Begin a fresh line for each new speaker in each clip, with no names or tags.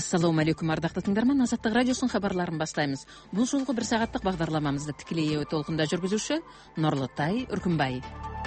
Ассалауму алейкум, ардактуу тыңдарман. Азаттык радиосунун хабарларын баштайбыз. Бул жолку 1 сааттык багдарламамызды тикелей толкунда жүргүзүүчү Норлутай Үркүнбай.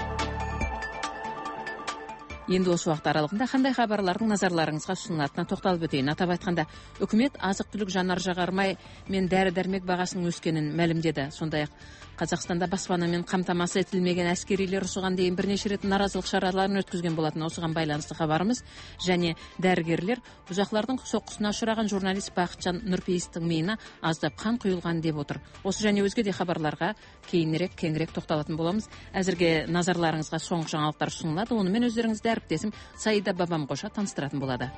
Енді осы уақыт аралығында қандай хабарлардың назарларыңызға ұсынылатынына тоқталып өтейін. Атап айтқанда, үкімет азық-түлік жанар-жағармай мен дәрі-дәрмек бағасының өскенін мәлімдеді. Сондай-ақ Қазақстанда баспанамен қамтамасыз етілмеген әскерилер осыған дейін бірнеше рет наразылық шараларын өткізген болатын. Осыған байланысты хабарымыз және дәрігерлер бұзақылардың соққысына ұшыраған журналист Бақытжан Нұрпейісовтің миына аздап қан құйылған деп отыр. Осы және өзге де хабарларға кейінірек кеңірек тоқталатын боламыз. Әзірге назарларыңызға соңғы жаңалықтар ұсынылады. Онымен өздеріңізді әріптесім Саида Бабам қоша таныстыратын болады.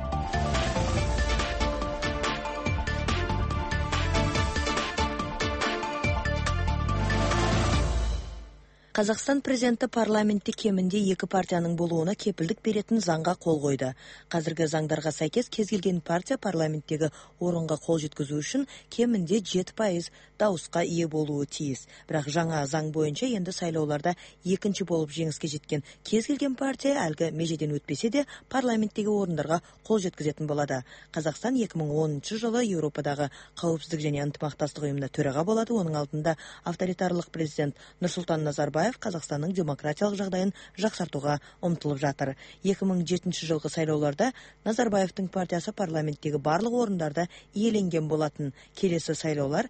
Қазақстан президенті парламентте кемінде 2 партияның болуына кепілдік беретін заңға қол қойды. Қазіргі заңдарға сәйкес кез келген партия парламенттегі орынға қол жеткізу үшін кемінде 7% дауысқа ие болуы тиіс. Бірақ жаңа заң бойынша енді сайлауларда екінші болып жеңіске жеткен кез келген партия әлгі межеден өтпесе де парламенттегі орындарға қол жеткізетін болады. Қазақстан 2010 жылы Еуропадағы қауіпсіздік және ынтымақтастық ұйымына төраға болады. Оның алдында авторитарлық президент Нұрсұлтан Назарбаев Қазақстанның демократиялық жағдайын жақсартуға ұмтылып жатыр. 2007 жылғы сайлауларда Назарбаевтың партиясы парламенттегі барлық орындарда иеленген болатын. Келесі сайлаулар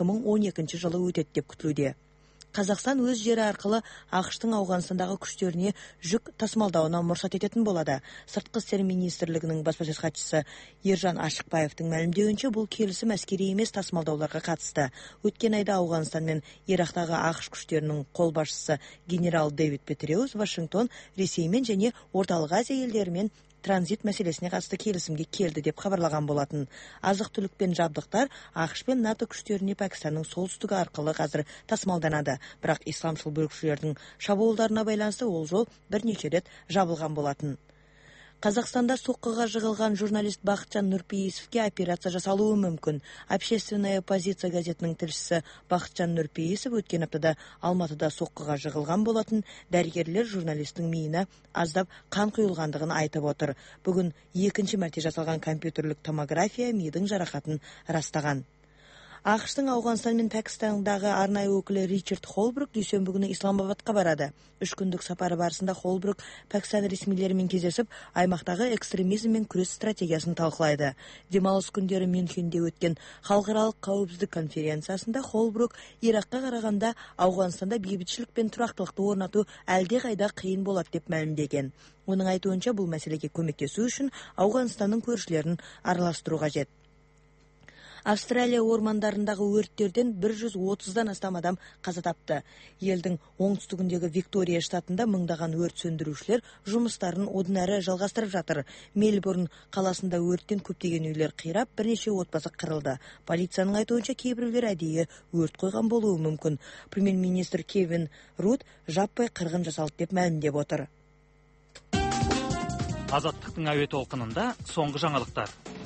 2012 жылы өтеді деп күтілуде. Қазақстан өз жері арқылы ақш-тың Ауғанстандағы күштеріне жүк тасымалдауына мұрсат ететін болады. Сыртқы істер министрлігінің баспасөз хатшысы Ержан Ашықбаевтың мәлімдеуінше бұл келісім әскери емес тасымалдауларға қатысты. Өткен айда Ауғанстан мен Ирактағы ақш күштерінің қолбасшысы генерал Дэвид Петреус Вашингтон, Ресеймен және Орталық Азия елдерімен транзит мәселесіне қатысты келісімге келді деп хабарлаған болатын. Азық-түлік пен жабдықтар ақш пен НАТО күштеріне Пәкістанның солтүстігі арқылы қазір тасымалданады. Бірақ исламшыл бөлікшілердің шабуылдарына байланысты ол жол бірнеше рет жабылған болатын. Қазақстанда соққыға жығылған журналист Бақытжан Нұрпейісовке операция жасалуы мүмкін. Общественная позиция газетінің тілшісі Бақытжан Нұрпейісов өткен аптада Алматыда соққыға жығылған болатын. Дәрігерлер журналистің миына аздап қан құйылғандығын айтып отыр. Бүгін екінші мәрте жасалған компьютерлік томография мидың жарақатын растаған. ақш-тың Ауғанстан мен Пәкістандағы арнайы өкілі Ричард Холбрук дүйсенбі күні Исламабадқа барады. 3 күндік сапары барысында Холбрук Пәкістан ресмилерімен кездесіп, аймақтағы экстремизммен күрес стратегиясын талқылайды. Демалыс күндері Мюнхенде өткен халықаралық қауіпсіздік конференциясында Холбрук Иракқа қарағанда Ауғанстанда бейбітшілік пен тұрақтылықты орнату әлде қайда қиын болады деп мәлімдеген. Оның айтуынша бұл мәселеге көмектесу үшін Ауғанстанның көршілерін араластыру қажет. Австралия ормандарындағы өрттерден 130-дан астам адам қаза тапты. Елдің оңтүстігіндегі Виктория штатында мыңдаған өрт сөндірушілер жұмыстарын одан әрі жалғастырып жатыр. Мельбурн қаласында өрттен көптеген үйлер қирап, бірнеше отбасы қырылды. Полицияның айтуынша кейбіреулер әдейі өрт қойған болуы мүмкін. Премьер-министр Кевин Руд жаппай қырғын жасалды деп мәлімдеп отыр.
Азаттықтың әуе толқынында соңғы жаңалықтар.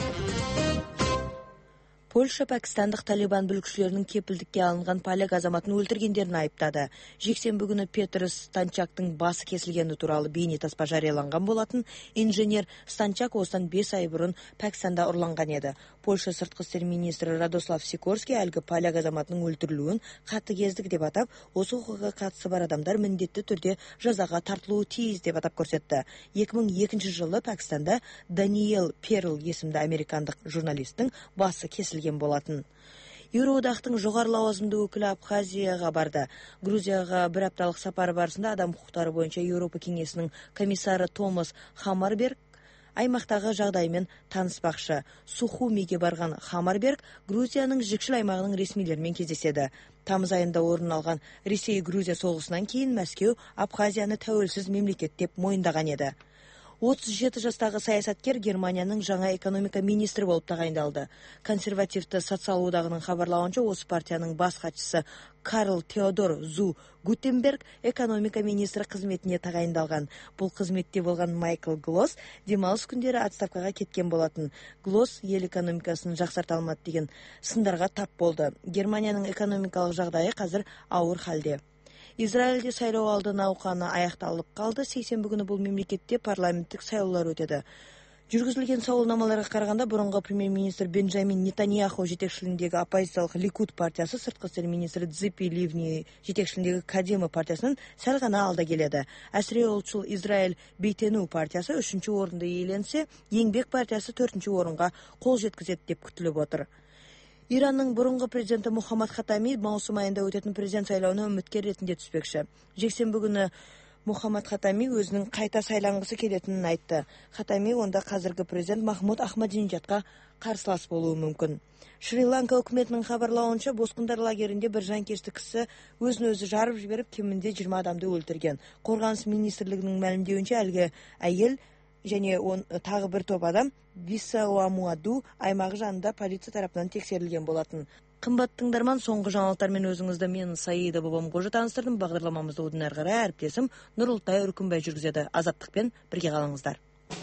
Польша пәкістандық талибан бүлікшілерінің кепілдікке алынған поляк азаматын өлтіргендерін айыптады. Жексенбі күні Петр Станчактың басы кесілгені туралы бейнетаспа жарияланған болатын. Инженер Станчак осыдан 5 ай бұрын Пәкістанда ұрланған еді. Польша сыртқы істер министрі Радослав Сикорский әлгі поляк азаматының өлтірілуін қатыгездік деп атап, осы оқиғаға қатысы бар адамдар міндетті түрде жазаға тартылуы тиіс деп атап көрсетті. 2002 жылы Пәкістанда Даниэл Перл есімді американдық журналистің басы кесілген болатын. Еуроодақтың жоғары лауазымды өкілі Абхазияға барды. Грузияға 1 апталық сапары барысында адам құқықтары бойынша Еуропа кеңесінің комиссары Томас Хаммарберг аймақтағы жағдаймен таныспақшы. Сухумиге барған Хаммарберг Грузияның жікшіл аймағының ресмилерімен кездеседі. Тамыз айында орын алған Ресей-Грузия соғысынан кейін Мәскеу Абхазияны тәуелсіз мемлекет деп мойындаған еді. 37 жастағы саясаткер Германияның жаңа экономика министрі болып тағайындалды. Консервативті социал одағының хабарлауынша осы партияның бас хатшысы Карл Теодор Зу Гутенберг экономика министрі қызметіне тағайындалған. Бұл қызметте болған Майкл Глосс демалыс күндері отставкаға кеткен болатын. Глосс ел экономикасын жақсарта алмады деген сындарға тап болды. Германияның экономикалық жағдайы қазір ауыр халде. Израильде сайлау алды науқаны аяқталып қалды. Сейсенбі күні бұл мемлекетте парламенттік сайлаулар өтеді. Жүргізілген сауалнамаларға қарағанда бұрынғы премьер-министр Бенджамин Нетаньяху жетекшілігіндегі оппозициялық Ликуд партиясы, сыртқы істер министрі Ципи Ливни жетекшілігіндегі Кадема партиясынан сәл ғана алда келеді. Әсіре ұлтшыл Израиль Бейтену партиясы 3-ші орынды иеленсе, Еңбек партиясы 4-ші орынға қол жеткізеді деп күтіліп отыр. Иранның бұрынғы президенті Мухаммад Хатами маусым айында өтетін президент сайлауына үміткер ретінде түспекші. Жексенбі күні Мухаммад Хатами өзінің қайта сайланғысы келетінін айтты. Хатами онда қазіргі президент Махмуд Ахмадинежадқа қарсылас болуы мүмкін. Шри-Ланка үкіметінің хабарлауынша, босқындар лагерінде бір жанкешті кісі өзін өзі жарып жіберіп, кемінде 20 адамды өлтірген. Қорғаныс министрлігінің мәлімдеуінше, әлгі әйел және тағы бір топ адам Висауамуаду аймағы жанында полиция тарапынан тексерілген болатын. Қымбатты тыңдарман, соңғы жаңалықтармен өзіңізді мен Саида Бабамқожа таныстырдым. Бағдарламамызды одан әрі қарай әріптесім Нұрылтай Үркімбай жүргізеді. Азаттықпен бірге қалыңыздар.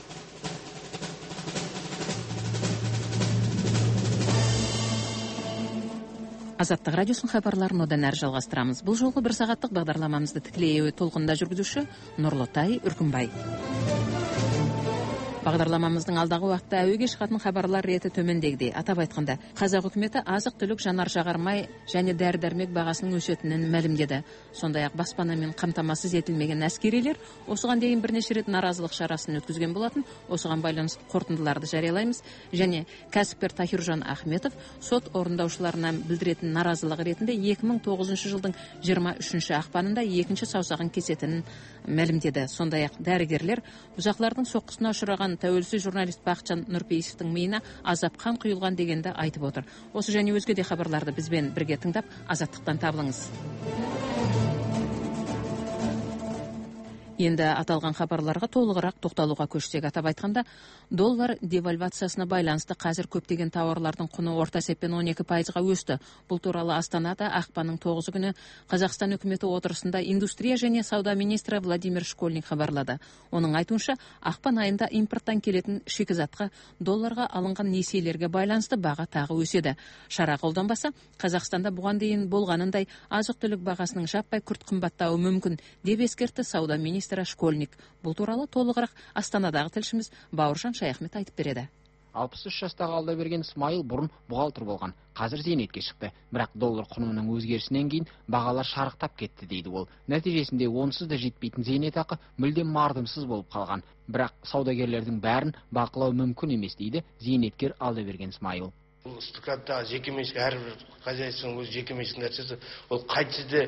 Азаттық радиосын хабарларын одан әрі жалғастырамыз. Бұл жолғы бір сағаттық бағдарламамызды тікелей толқында жүргізуші Нұрлытай Үркімбай. Бағдарламамыздың алдағы уақытта әуеге шығатын хабарлар реті төмендегідей. Атап айтқанда, қазақ үкіметі азық-түлік жанар-жағармай және дәрі-дәрмек бағасының өсетінін мәлімдеді. Сондай-ақ баспанамен қамтамасыз етілмеген әскерилер осыған дейін бірнеше рет наразылық шарасын өткізген болатын. Осыған байланысты қорытындыларды жариялаймыз. Және кәсіпкер Тахиржан Ахметов сот орындаушыларына білдіретін наразылығы ретінде 2009 жылдың 23 ақпанында екінші саусағын кесетінін мәлімдеді. Сондай-ақ дәрігерлер бұзақылардың соққысына ұшыраған тәуелсіз журналист Бақытжан Нұрпейісовтің миына азап қан құйылған дегенді айтып отыр. Осы және өзге де хабарларды бізбен бірге тыңдап, азаттықтан табылыңыз. Енді аталған хабарларға толығырақ тоқталуға көшсек, атап айтқанда, доллар девальвациясына байланысты қазір көптеген тауарлардың құны орта есеппен 12%-ға өсті. Бұл туралы Астанада ақпанның 9 күні Қазақстан үкіметі отырысында индустрия және сауда министрі Владимир Школьник хабарлады. Оның айтуынша, ақпан айында импорттан келетін шикізатқа долларға алынған несиелерге байланысты баға тағы өседі. Шара қолданбаса, Қазақстанда бұған дейін болғанындай азық-түлік бағасының жаппай күрт қымбаттауы мүмкін деп ескертті сауда министрі Школьник. Бұл туралы толығырақ Астанадағы тілшіміз Бауыржан Шаяхмет айтып береді.
63 жастағы Алдаберген Смайыл бұрын бухгалтер болған. Қазір зейнетке шықты. Бірақ доллар құнының өзгерісінен кейін бағалар шарықтап кетті дейді ол. Нәтижесінде онсыз да жетпейтін зейнетақы мүлдем мардымсыз болып қалған. Бірақ саудагерлердің бәрін бақылау мүмкін емес дейді зейнеткер Алдаберген Смайыл.
Бұл стыкаттағы жекеменшік әрбір хозяйствоның өз жекеменшік нәрсесі, ол қайтсе де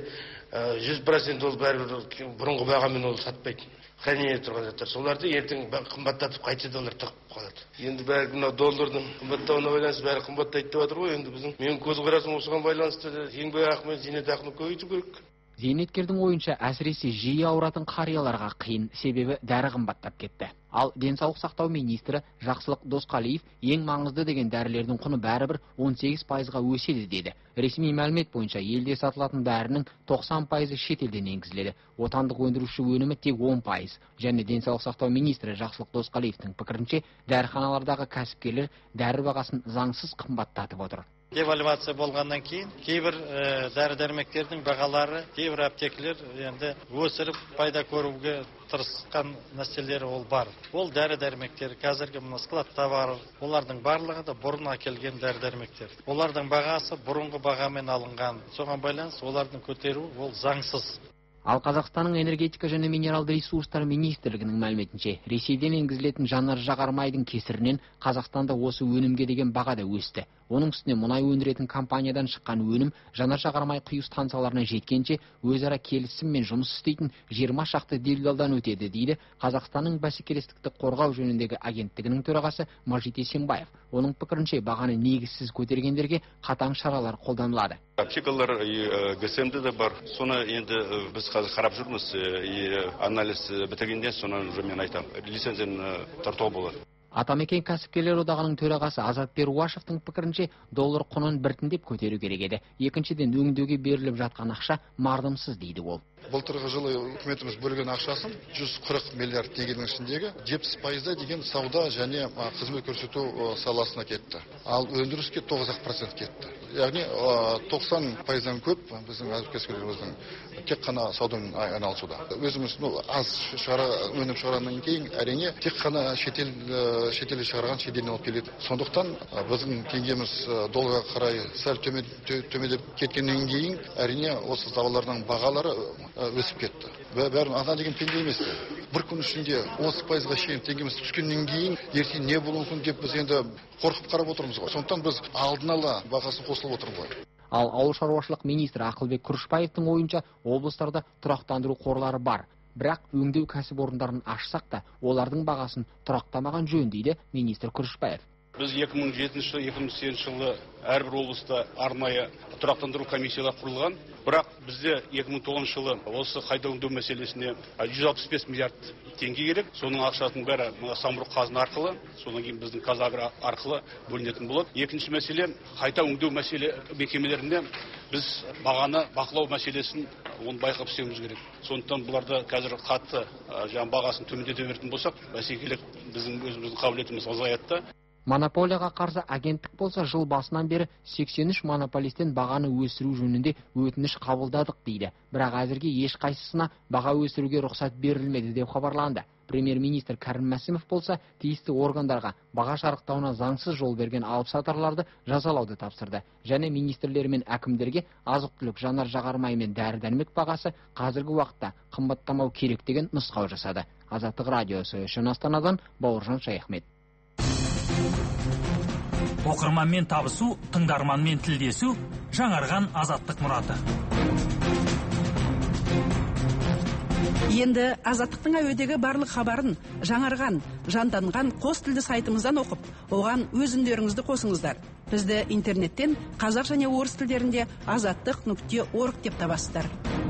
100% ол бәрібір бұрынғы бағамен ол сатпайды. Хранение тұрған заттар. Соларды ертең қымбаттатып қайтсе де олар тығып қалады. Енді бәрі мынау доллардың қымбаттауына байланысты бәрі қымбаттайды деп жатыр ғой. Енді біздің менің көзқарасым осыған байланысты еңбекақы мен зейнетақыны көбейту керек.
Зейнеткердің ойынша әсіресе жиі ауыратын қарияларға қиын, себебі дәрі қымбаттап кетті. Ал денсаулық сақтау министрі Жақсылық Досқалиев ең маңызды деген дәрілердің құны бәрібір 18%-ға өседі деді. Ресми мәлімет бойынша елде сатылатын дәрінің 90% шетелден енгізіледі. Отандық өндіруші өнімі тек 10%. Және денсаулық сақтау министрі Жақсылық Досқалиевтің пікірінше, дәріханалардағы кәсіпкерлер дәрі бағасын заңсыз қымбаттатып отыр.
Девальвация болғаннан кейін кейбір дәрі-дәрмектердің бағалары кейбір аптекалар енді өсіріп пайда көруге тырысқан нәрселері ол бар. Ол дәрі-дәрмектер қазіргі мына складта бар. Олардың барлығы да бұрын әкелген дәрі-дәрмектер. Олардың бағасы бұрынғы бағамен алынған. Соған байланысты олардың көтеру ол заңсыз.
Ал Қазақстанның энергетика және минералды ресурстар министрлігінің мәліметінше, Ресейден енгізілетін жанар-жағармайдың кесірінен Қазақстанда осы өнімге деген баға да өсті. Оның үстіне мұнай өндіретін компаниядан шыққан өнім жанар-жағармай құю станцияларына жеткенше өзара келісіммен жұмыс істейтін 20 шақты делдалдан өтеді дейді Қазақстанның бәсекелестікті қорғау жөніндегі агенттігінің төрағасы Мажит Есенбаев. Оның пікірінше бағаны негізсіз көтергендерге қатаң шаралар қолданылады.
Аптекалар ГСМ-де де бар. Соны енді біз қазір қарап жүрміз. Анализ бітіргенде соны мен айтам. Лицензияны тартуға болады.
Атамекен кәсіпкерлер одағының төрағасы Азат Перуашевтың пікірінше доллар құнын біртіндеп көтеру керек еді. Екіншіден өңдеуге беріліп жатқан ақша мардымсыз дейді ол.
былтырғы жылы үкіметіміз бөлген ақшасын 140 миллиард теңгенің ішіндегі 70% деген сауда және қызмет көрсету саласына кетті. Ал өндіріске 9% кетті. Яғни 90%-дан көп біздің азық-түліктеріміздің тек қана саудамен айналысуда. Өзіміз аз өнім шығараннан кейін әрине тек қана шетелге шығарған шетелден алып келеді. Сондықтан біздің теңгеміз долларға қарай сәл төмендеп кеткеннен кейін әрине осы тауарлардың бағалары өсіп кетті. Бәрін ана деген пенде емес. Бір күн ішінде 30%-ға шейін теңгеміз түскеннен кейін ертең не болуы мүмкін деп біз енді қорқып қарап отырмыз ғой. Сондықтан біз алдын ала бағасын қосылып отырмыз ғой.
Ал ауыл шаруашылық министрі Ақылбек Күрішбаевтың ойынша облыстарда тұрақтандыру қорлары бар. Бірақ өңдеу кәсіпорындарын ашсақ та, олардың бағасын тұрақтамаған жөн дейді министр Күрішбаев.
Біз 2007-2008 жылы әрбір облыста арнайы тұрақтандыру комиссиялар құрылған. Бірақ бізде 2009 жылы осы қайта өңдеу мәселесіне 165 миллиард теңге керек. Соның ақшасының бәрі самұрық қазына арқылы, содан кейін біздің Қазагро арқылы бөлінетін болады. Екінші мәселе қайта өңдеу мекемелерінде біз бағаны бақылау мәселесін оны байқап істеуіміз керек. Сондықтан бұларда қазір қатты бағасын төмендете беретін болсақ, бәсекелік біздің өзіміздің қабілетіміз азаяды.
Монополияға қарсы агенттік болса жыл басынан бері 83 монополистен бағаны өсіру жөнінде өтініш қабылдадық дейді. Бірақ әзірге ешқайсысына баға өсіруге рұқсат берілмеді деп хабарланды. Премьер-министр Кәрім Мәсімов болса тиісті органдарға баға шарықтауына заңсыз жол берген алыпсатарларды жазалауды тапсырды. Және министрлер мен әкімдерге азық-түлік, жанар-жағармай мен дәрі-дәрмек бағасы қазіргі уақытта қымбаттамау керек деген нұсқау жасады. Азаттық радиосы үшін Астанадан Бауыржан Шаяхмет.
Оқырманмен табысу, тыңдарманмен тілдесу, жаңарған азаттық мұраты.
Енді азаттықтың әуедегі барлық хабарын жаңарған, жанданған қос тілді сайтымыздан оқып, оған өз үндеріңізді қосыңыздар. Бізді интернеттен қазақ және орыс тілдерінде azаттық.org деп табасыздар.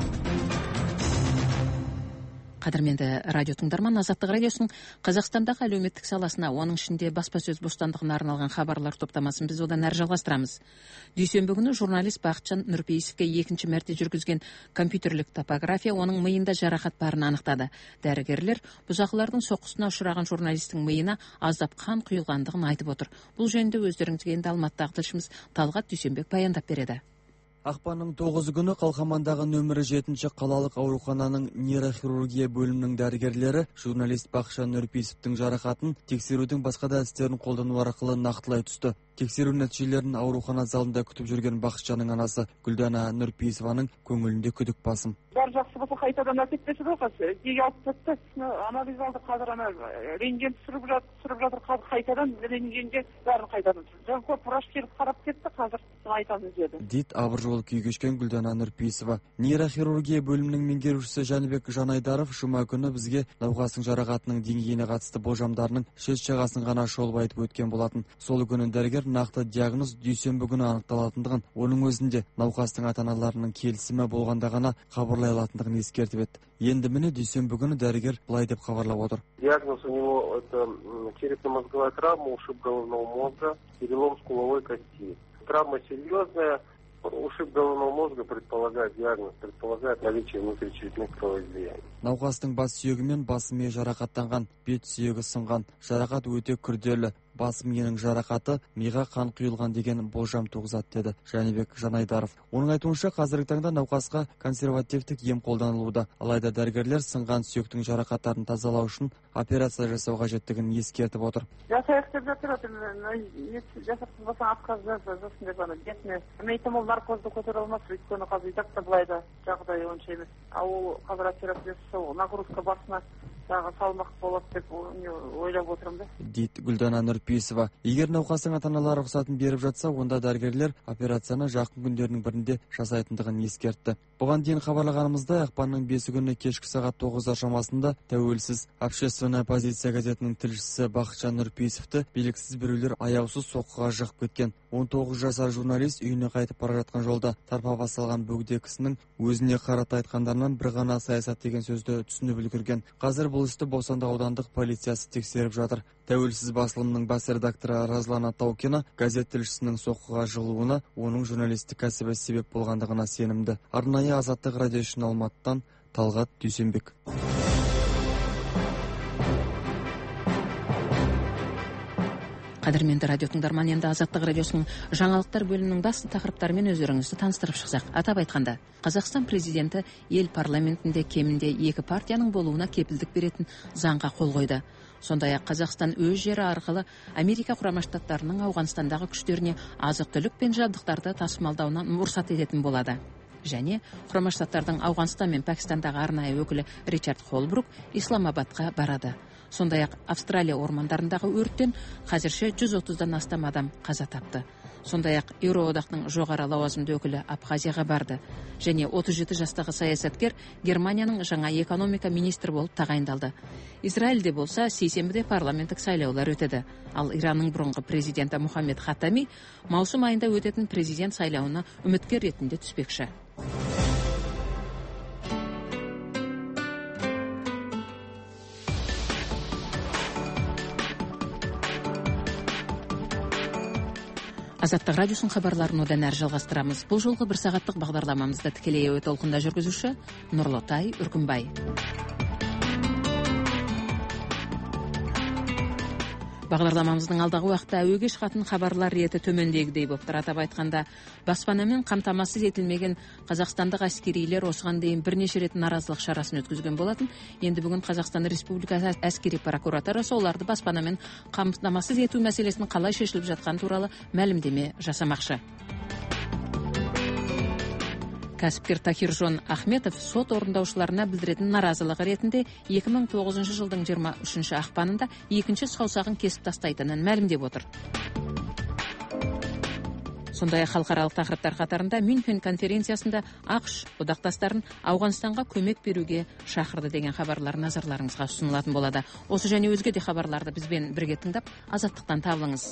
Қадірменді радио тыңдарман, Азаттық радиосының Қазақстандағы әлеуметтік саласына, оның ішінде баспасөз бостандығына арналған хабарлар топтамасын біз одан әрі жалғастырамыз. Дүйсенбі күні журналист Бақытжан Нұрпейісовке екінші мәрте жүргізген компьютерлік топография оның миында жарақат барын анықтады. Дәрігерлер бұзақылардың соққысына ұшыраған журналистің миына аздап қан құйылғандығын айтып отыр. Бұл жөнінде өздеріңізге енді Алматыдағы тілшіміз Талғат Дүйсенбек баяндап береді.
Ақпанның 9 күні Қалқамандағы нөмірі 7 қалалық аурухананың нейрохирургия бөлімінің дәрігерлері журналист Бақытжан Нұрпейісовтің жарақатын тексерудің басқа да әдістерін қолдану арқылы нақтылай түсті. Тексеру нәтижелерін аурухана залында күтіп жүрген Бақытжанның анасы Гүлдана Нұрпейісованың көңілінде күдік басым.
Бәрі жақсы болса қайтадан әкетпесі ғой қазір. Неге алып кетті? Анализ алды, қазір рентген түсіріп жатыр, қайтадан рентгенге бәрін қайтадан. Көп врач келіп қарап кетті, қазір айтамыз деді.
Дейді абыр жолы күй кешкен Гүлдана Нұрпейісова. Нейрохирургия бөлімінің меңгерушісі Жәнібек Жанайдаров жұма күні бізге науқастың жарақатының деңгейіне қатысты болжамдарының шет-жағасын ғана шолып айтып өткен болатын. Сол күні дәрігер нақты диагноз дүйсенбі күні анықталатындығын, оның өзінде науқастың ата-аналарының келісімі болғанда ғана хабарлай алатындығын ескертіп еді. Енді міне дүйсенбі күні дәрігер былай деп хабарлап отыр.
Диагноз у него это черепно-мозговая травма, ушиб головного мозга, перелом скуловой кости. Травма серьезная. Ушиб головного мозга предполагает наличие внутричерепных кровоизлияний.
Науқастың бас сүйегі мен бас миы жарақаттанған, бет сүйегі сынған. Жарақат өте күрделі. Бас миының жарақаты миға қан құйылған деген болжам туғызады деді Жәнібек Жанайдаров. Оның айтуынша қазіргі таңда науқасқа консервативтік ем қолданылуда. Алайда дәрігерлер сынған сүйектің жарақаттарын тазалау үшін операция жасау қажеттігін ескертіп отыр.
Жасайық деп жатыр, жасатпасаң отказ жасасын деп ана бетіне. Айтам ол наркозды көтере алмас, өйткені қазір да былай да жағдайы онша емес. Ал қазір операция жасау нагрузка басына салмақ болады деп ойлап отырмын да.
Дейді Гүлдана Нұрпейісова. Егер науқастың ата-аналары рұқсатын беріп жатса, онда дәрігерлер операцияны жақын күндердің бірінде жасайтындығын ескертті. Бұған дейін хабарлағанымызда ақпанның 5 күні кешкі сағат 9 шамасында тәуелсіз общественная позиция газетінің тілшісі Бақытжан Нұрпейісовті белгісіз біреулер аяусыз соққыға жығып кеткен. 19 жасар журналист үйіне қайтып бара жатқан жолда тарпа басылған бөгде кісінің өзіне қарата айтқандарынан бір ғана саясат деген сөзді түсініп үлгерген. Қазір бұл істі Бостандық аудандық полициясы тексеріп жатыр. Тәуелсіз басылымның бас редакторы Разлана Таукина газет тілшісінің соққыға жығылуына оның журналистік кәсібі себеп болғандығына сенімді. Арнайы Азаттық радио үшін Алматыдан Талғат Дүйсенбек.
Қадірменді радио тыңдарман, енді Азаттық радиосының жаңалықтар бөлімінің басты тақырыптарымен өздеріңізді таныстырып шықсақ. Атап айтқанда, Қазақстан президенті ел парламентінде кемінде 2 партияның болуына кепілдік беретін заңға қол қойды. Сондай-ақ Қазақстан өз жері арқылы Америка Құрама Штаттарының Ауғанстандағы күштеріне азық-түлік пен жабдықтарды тасымалдауына рұқсат ететін болады. Және Құрама Штаттардың Ауғанстан мен Пәкістандағы арнайы өкілі Ричард Холбрук Исламабадқа барады. Сондай-ақ Австралия ормандарындағы өрттен қазірше 130-дан астам адам қаза тапты. Сондай-ақ Еуроодақтың жоғары лауазымды өкілі Абхазияға барды. Және 37 жастағы саясаткер Германияның жаңа экономика министрі болып тағайындалды. Израильде болса, сейсенбіде парламенттік сайлаулар өтеді. Ал Иранның бұрынғы президенті Мухаммед Хаттами маусым айында өтетін президент сайлауына үміткер ретінде түспекші. Азаттық радиосын хабарларын одан әрі жалғастырамыз. Бұл жолғы 1 сағаттық бағдарламамызда тікелей әуе толқында жүргізуші Нұрлытай Үркімбай. Бағдарламамыздың алдағы уақытта әуеге шығатын хабарлар реті төмендегідей болып тұр. Атап айтқанда, баспанамен қамтамасыз етілмеген қазақстандық әскерилер осыған дейін бірнеше рет наразылық шарасын өткізген болатын. Енді бүгін Қазақстан Республикасы әскери прокуратурасы оларды баспанамен қамтамасыз ету мәселесінің қалай шешіліп жатқан туралы мәлімдеме жасамақшы. Кәсіпкер Тахиржон Ахметов сот орындаушыларына білдіретін наразылығы ретінде 2009 жылдың 23 ақпанында екінші саусағын кесіп тастайтынын мәлімдеп отыр. Сондай-ақ халықаралық тақырыптар қатарында Мюнхен конференциясында ақш одақтастарын Ауғанстанға көмек беруге шақырды деген хабарлар назарларыңызға ұсынылатын болады. Осы және өзге де хабарларды бізбен бірге тыңдап, азаттықтан табылыңыз.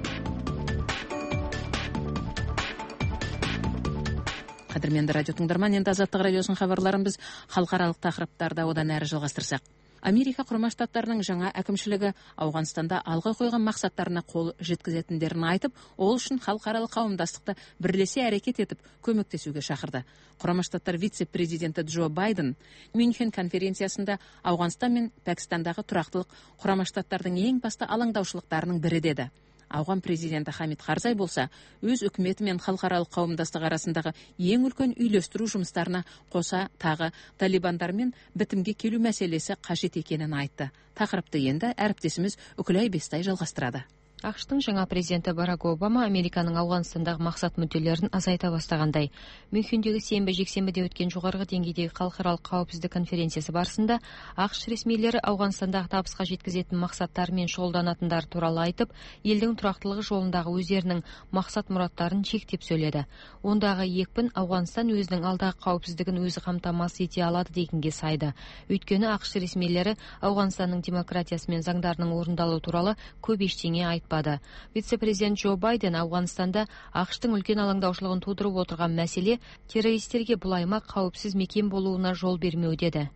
Қадірменді радио тыңдарман, енді Азаттық радиосының хабарларын біз халықаралық тақырыптарда одан әрі жалғастырсақ. Америка Құрама Штаттарының жаңа әкімшілігі Ауғанстанда алға қойған мақсаттарына қол жеткізетіндерін айтып, ол үшін халықаралық қауымдастықты бірлесе әрекет етіп, көмектесуге шақырды. Құрама Штаттар вице-президенті Джо Байден Мюнхен конференциясында Ауғанстан мен Пәкістандағы тұрақтылық Құрама Штаттардың ең басты алаңдаушылықтарының бірі деді. Ауған президенті Хамид Қарзай болса, өз үкіметі мен халықаралық қауымдастық арасындағы ең үлкен үйлестіру жұмыстарына қоса тағы талибандармен бітімге келу мәселесі қажет екенін айтты. Тақырыпты енді әріптесіміз Үкілай Бестай жалғастырады.
ақш-тың жаңа президенті Барак Обама Американың Ауғанстандағы мақсат мүдделерін азайта бастағандай. Мюнхендегі сенбі-жексенбіде өткен жоғарғы деңгейдегі халықаралық қауіпсіздік конференциясы барысында ақш ресмилері Ауғанстандағы табысқа жеткізетін мақсаттарымен шұғылданатындары туралы айтып, елдің тұрақтылығы жолындағы өздерінің мақсат-мұраттарын шектеп сөйледі. Ондағы екпін Ауғанстан өзінің алдағы қауіпсіздігін өзі қамтамасыз ете алады дегенге сайды. Өйткені ақш ресмилері Ауғанстанның демократиясы мен заңдарының орындалуы туралы көп ештеңе айтпады. Вице-президент Джо Байден Ауғанстанда ақш-тың үлкен алаңдаушылығын тудырып отырған мәселе террористерге бұл аймақ қауіпсіз мекен болуына жол бермеу деді.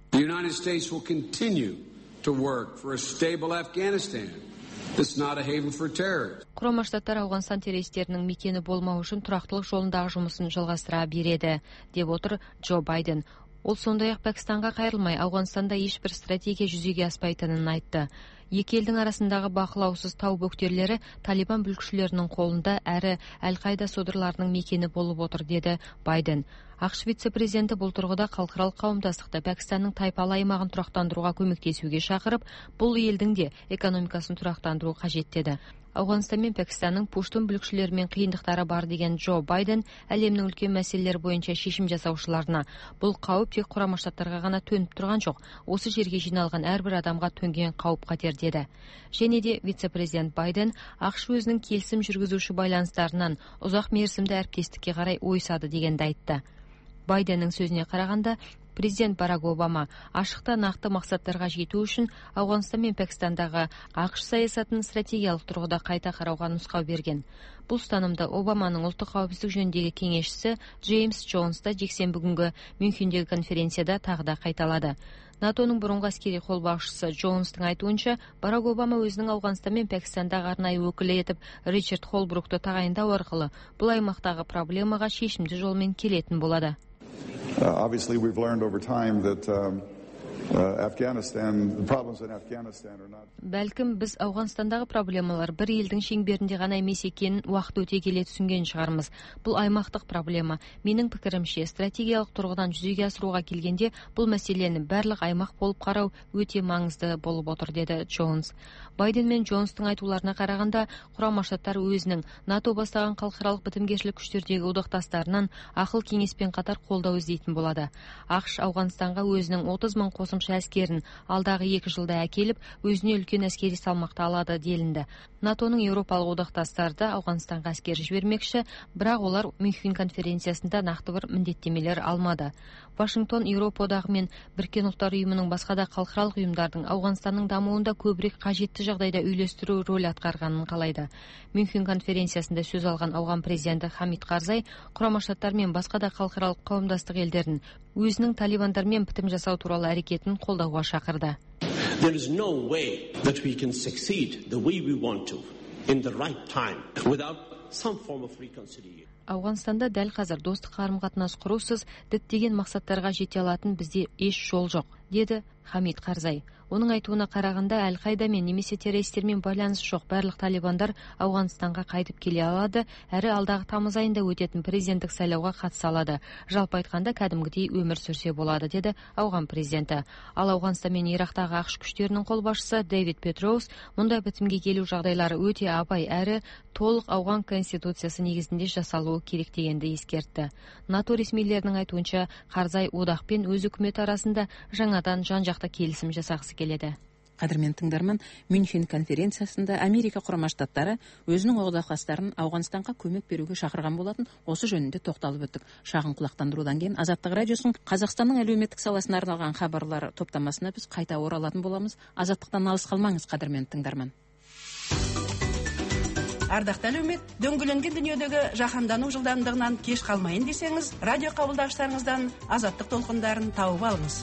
Құрама Штаттар Ауғанстан террористерінің мекені болмау үшін тұрақтылық жолындағы жұмысын жалғастыра береді, деп отыр Джо Байден. Ол сондай-ақ Пәкістанға қайрылмай, Ауғанстанда ешбір стратегия жүзеге аспайтынын айтты. Екі елдің арасындағы бақылаусыз тау бөктерлері талибан бүлікшілерінің қолында әрі Әл-Қайда содырларының мекені болып отыр, деді Байден. ақш вице-президенті бұл тұрғыда халықаралық қауымдастықты Пәкістанның тайпалы аймағын тұрақтандыруға көмектесуге шақырып, бұл елдің де экономикасын тұрақтандыру қажет деді. Ауғанстан мен Пәкістанның пуштун бүлікшілерімен қиындықтары бар деген Джо Байден әлемнің үлкен мәселелері бойынша шешім жасаушыларына бұл қауіп тек Құрама Штаттарға ғана төніп тұрған жоқ, осы жерге жиналған әрбір адамға төнген қауіп-қатер деді. Және де вице-президент Байден ақш өзінің келісім жүргізуші байланыстарынан ұзақ мерзімді әріптестікке қарай ойысады дегенді айтты. Байденнің сөзіне қарағанда, президент Барак Обама ашықта нақты мақсаттарға жету үшін Ауғанстан мен Пәкістандағы ақш саясатын стратегиялық тұрғыда қайта қарауға нұсқау берген. Бұл ұстанымды Обаманың ұлттық қауіпсіздік жөніндегі кеңесшісі Джеймс Джонс та жексенбі күнгі Мюнхендегі конференцияда тағы да қайталады. НАТОның бұрынғы әскери қолбасшысы Джонстың айтуынша, Барак Обама өзінің Ауғанстан мен Пәкістандағы арнайы өкілі етіп Ричард Холбрукты тағайындау арқылы бұл аймақтағы проблемаға шешімді жолмен келетін болады.
Obviously, we've learned over time that
Бәлкім біз Ауғанстандағы проблемалар бір елдің шеңберінде ғана емес екенін уақыт өте келе түсінген шығармыз. Бұл аймақтық проблема. Менің пікірімше, стратегиялық тұрғыдан жүзеге асыруға келгенде бұл мәселені барлық аймақ болып қарау өте маңызды болып отыр, деді Джонс. Байден мен Джонстың айтуларына қарағанда, Құрама Штаттар өзінің НАТО бастаған халықаралық бітімгершілік күштердегі одақтастарынан ақыл кеңеспен қатар қолдау іздейтін болады. ақш Ауғанстанға өзінің 30 мың қосымша әскерін алдағы 2 жылда әкеліп, өзіне үлкен әскери салмақты алады делінді. НАТОның еуропалық одақтастары да Ауғанстанға әскер жібермекші, бірақ олар Мюнхен конференциясында нақты бір міндеттемелер алмады. Вашингтон Еуропа одағы мен Біріккен ұлттар ұйымының басқа да халықаралық ұйымдардың Ауғанстанның дамуында көбірек қажетті жағдайда үйлестіру рөл атқарғанын қалайды. Мюнхен конференциясында сөз алған Ауған президенті Хамид Карзай Құрама Штаттар мен басқа да халықаралық қауымдастық елдерін өзінің талибандармен бітім жасау туралы әрекетін қолдауға шақырды.
There is no way that we can succeed the way we want to in the right time without some form of reconciliation.
Ауғанстанда дәл қазір достық қарым-қатынас құрусыз діттеген мақсаттарға жете алатын бізде еш жол жоқ, деді Хамид Карзай. Оның айтуына қарағанда Әл-Қайдамен немесе террористермен байланысы жоқ барлық талибандар Ауғанстанға қайтып келе алады, әрі алдағы тамыз айында өтетін президенттік сайлауға қатыса алады. Жалпы айтқанда кәдімгідей өмір сүрсе болады, деді Ауған президенті. Ал Ауғанстан мен Ирактағы ақш күштерінің қолбасшысы Дэвид Петроус мұндай бітімге келу жағдайлары өте абай әрі толық Ауған конституциясы негізінде жасалуы керек дегенді ескертті. НАТО ресмилерінің айтуынша Карзай одақпен өз үкімет арасында жаңадан жан-жақты келісім жасағысы келеді.
Қадірмен тыңдарман, Мюнхен конференциясында Америка Құрама Штаттары өзінің одақтастарын Ауғанстанға көмек беруге шақырған болатын. Осы жөнінде тоқталып өттік. Шағын құлақтандырудан кейін Азаттық радиосын Қазақстанның әлеуметтік саласына арналған хабарлар топтамасына біз қайта оралатын боламыз. Азаттықтан алыс қалмаңыз, қадірмен тыңдарман.
Ардақты әлеумет, дөңгеленген дүниедегі жаһандану жылдамдығынан кеш қалмайын десеңіз, радио қабылдағыштарыңыздан Азаттық толқындарын тауып алыңыз.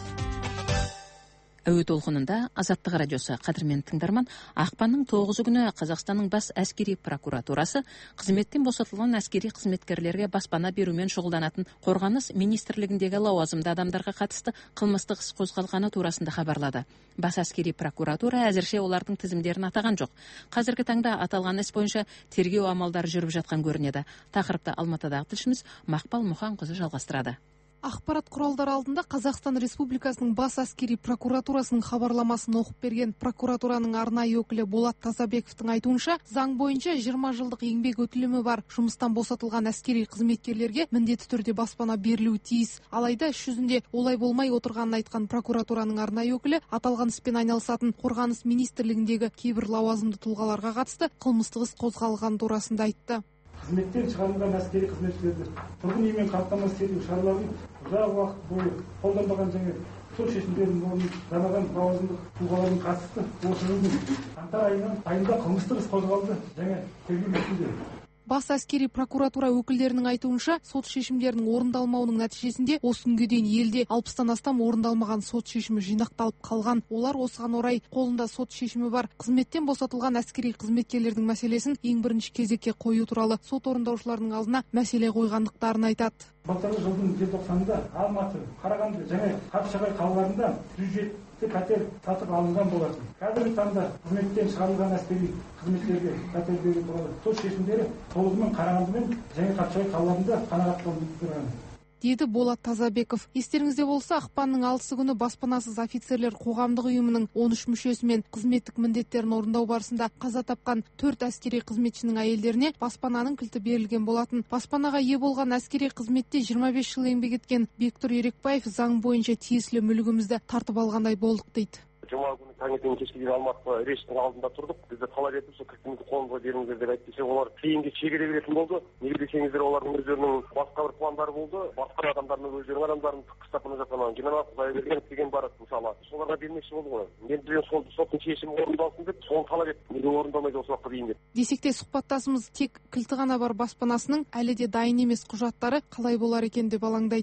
Әуе толқынында Азаттық радиосы. Қадірмен тыңдарман, ақпанның 9 күні Қазақстанның бас әскери прокуратурасы қызметтен босатылған әскери қызметкерлерге баспана берумен шұғылданатын қорғаныс министрлігіндегі лауазымды адамдарға қатысты қылмыстық іс қозғалғаны турасында хабарлады. Бас әскери прокуратура әзірше олардың тізімдерін атаған жоқ. Қазіргі таңда аталған іс бойынша тергеу амалдары жүріп жатқан көрінеді. Тақырыпты Алматыдағы тілшіміз Мақпал Мұханқызы жалғастырады.
Ақпарат құралдары алдында Қазақстан Республикасының бас әскери прокуратурасының хабарламасын оқып берген прокуратураның арнайы өкілі Болат Тазабековтың айтуынша, заң бойынша 20 жылдық еңбек өтілімі бар жұмыстан босатылған әскери қызметкерлерге міндетті түрде баспана берілуі тиіс. Алайда іс жүзінде олай болмай отырғанын айтқан прокуратураның арнайы өкілі аталған іспен айналысатын қорғаныс министрлігіндегі кейбір лауазымды тұлғаларға қатысты қылмыстық іс қозғалған турасында айтты.
Қызметтен шығарылған әскери қызметшілерді тұрғын үймен қамтамасыз ету шараларын ұзақ уақыт бойы қолданбаған және сот шешімдерінің орнын дамыған лауазымды тұлғалардың қатысты осы жылдың қаңтар айында қылмыстық іс қозғалды және тергеу үстінде.
Бас әскери прокуратура өкілдерінің айтуынша, сот шешімдерінің орындалмауының нәтижесінде осы күнге дейін елде 60-тан астам орындалмаған сот шешімі жинақталып қалған. Олар осыған орай қолында сот шешімі бар қызметтен босатылған әскери қызметкерлердің мәселесін ең бірінші кезекке қою туралы сот орындаушыларының алдына мәселе қойғандықтарын айтады.
Былтырғы жылдың желтоқсанында Алматы, Қарағанды және Қапшағай қалаларында 107 пәтер сатып алынған болатын. Қазіргі таңда қызметтен шығарылған әскери қызметкерге пәтер беру туралы сот шешімдері толығымен Қарағанды мен және Қапшағай қалаларында қанағаттандырылып тұрған.
Деді Болат Тазабеков. Естеріңізде болса, ақпанның 6 күні баспанасыз офицерлер қоғамдық ұйымының 13 мүшесімен қызметтік міндеттерін орындау барысында қаза тапқан 4 әскери қызметшінің әйелдеріне баспананың кілті берілген болатын. Баспанаға ие болған әскери қызметте 25 жыл еңбек еткен Бектұр Ерекбаев заң бойынша тиесілі мүлігімізді тартып алғандай болдық дейді.
Жұма күні таңертең кешке дейін Алматы рейстің алдында тұрдық. Бізді талап етіп, сол кілтімізді қолымызға беріңіздер деп айтты. Олар кейінге шегере беретін болды. Неге десеңіздер, олардың өздерінің басқа бір пландары болды. Басқа адамдарының өздерінің адамдарын қыстап мына жатқан генерал Құдайбергенов деген бар, мысалы. Соларға бермекші болды ғой. Мен білген соттың шешімі орындалсын деп, соны талап еттім. Неге орындалмайды осы уақытқа дейін деп.
Десек те сұхбаттасымыз тек кілті ғана бар баспанасының әлі де дайын емес құжаттары қалай болар екен деп алаңдайды.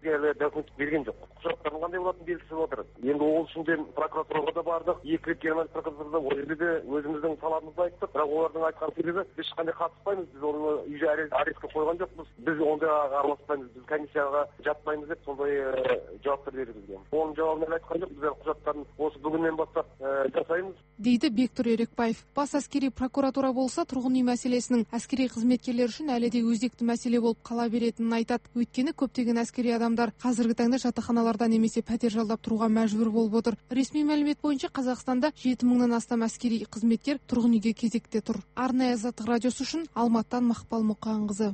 бізге әлі документ берген жоқ. Құжаттардың қандай болатыны белгісіз отыр. Енді ол үшін де прокуратураға да бардық. 2 рет Германия прокуратурасында ол жерде де өзіміздің талабымызды айттық. Бірақ олардың айтқан себебі біз ешқандай қатыспаймыз. Біз оны үйде арестке қойған жоқпыз. Біз ондайға араласпаймыз. Біз комиссияға жатпаймыз деп сондай жауап берді бізге. Оның жауабын айтқан жоқ. Біз құжаттарын осы бүгіннен бастап жасаймыз.
Дейді Бектұр Ерекбаев. Бас әскери прокуратура болса, тұрғын үй мәселесінің әскери қызметкерлер үшін әлі де өзекті мәселе болып қала беретінін айтады. Өйткені көптеген әскери адамдар қазіргі таңда жатақханаларда немесе пәтер жалдап тұруға мәжбүр болып отыр. Ресми мәлімет бойынша Қазақстанда 7000-нан астам әскери қызметкер тұрғын үйге кезекте тұр. Арнайы Азаттық радиосы үшін Алматыдан Мақпал Мұқанқызы.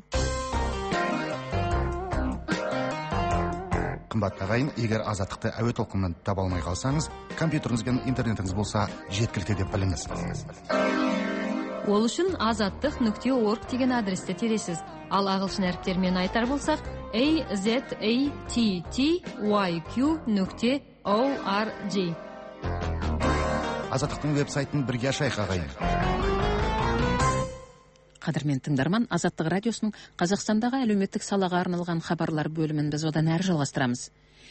Қымбатты ағайын, егер Азаттықты әуе толқынынан таба алмай қалсаңыз, компьютеріңіз бен интернетіңіз болса жеткілікті деп біліңіз.
Ол үшін azattıq.org деген адресті тересіз. Ал ағылшын әріптермен айтар болсақ, azattıq.org.
Азаттықтың веб-сайтын бірге ашайық ағайын.
Қадірмен тыңдарман, Азаттық радиосының Қазақстандағы әлеуметтік салаға арналған хабарлар бөлімін біз одан әрі жалғастырамыз.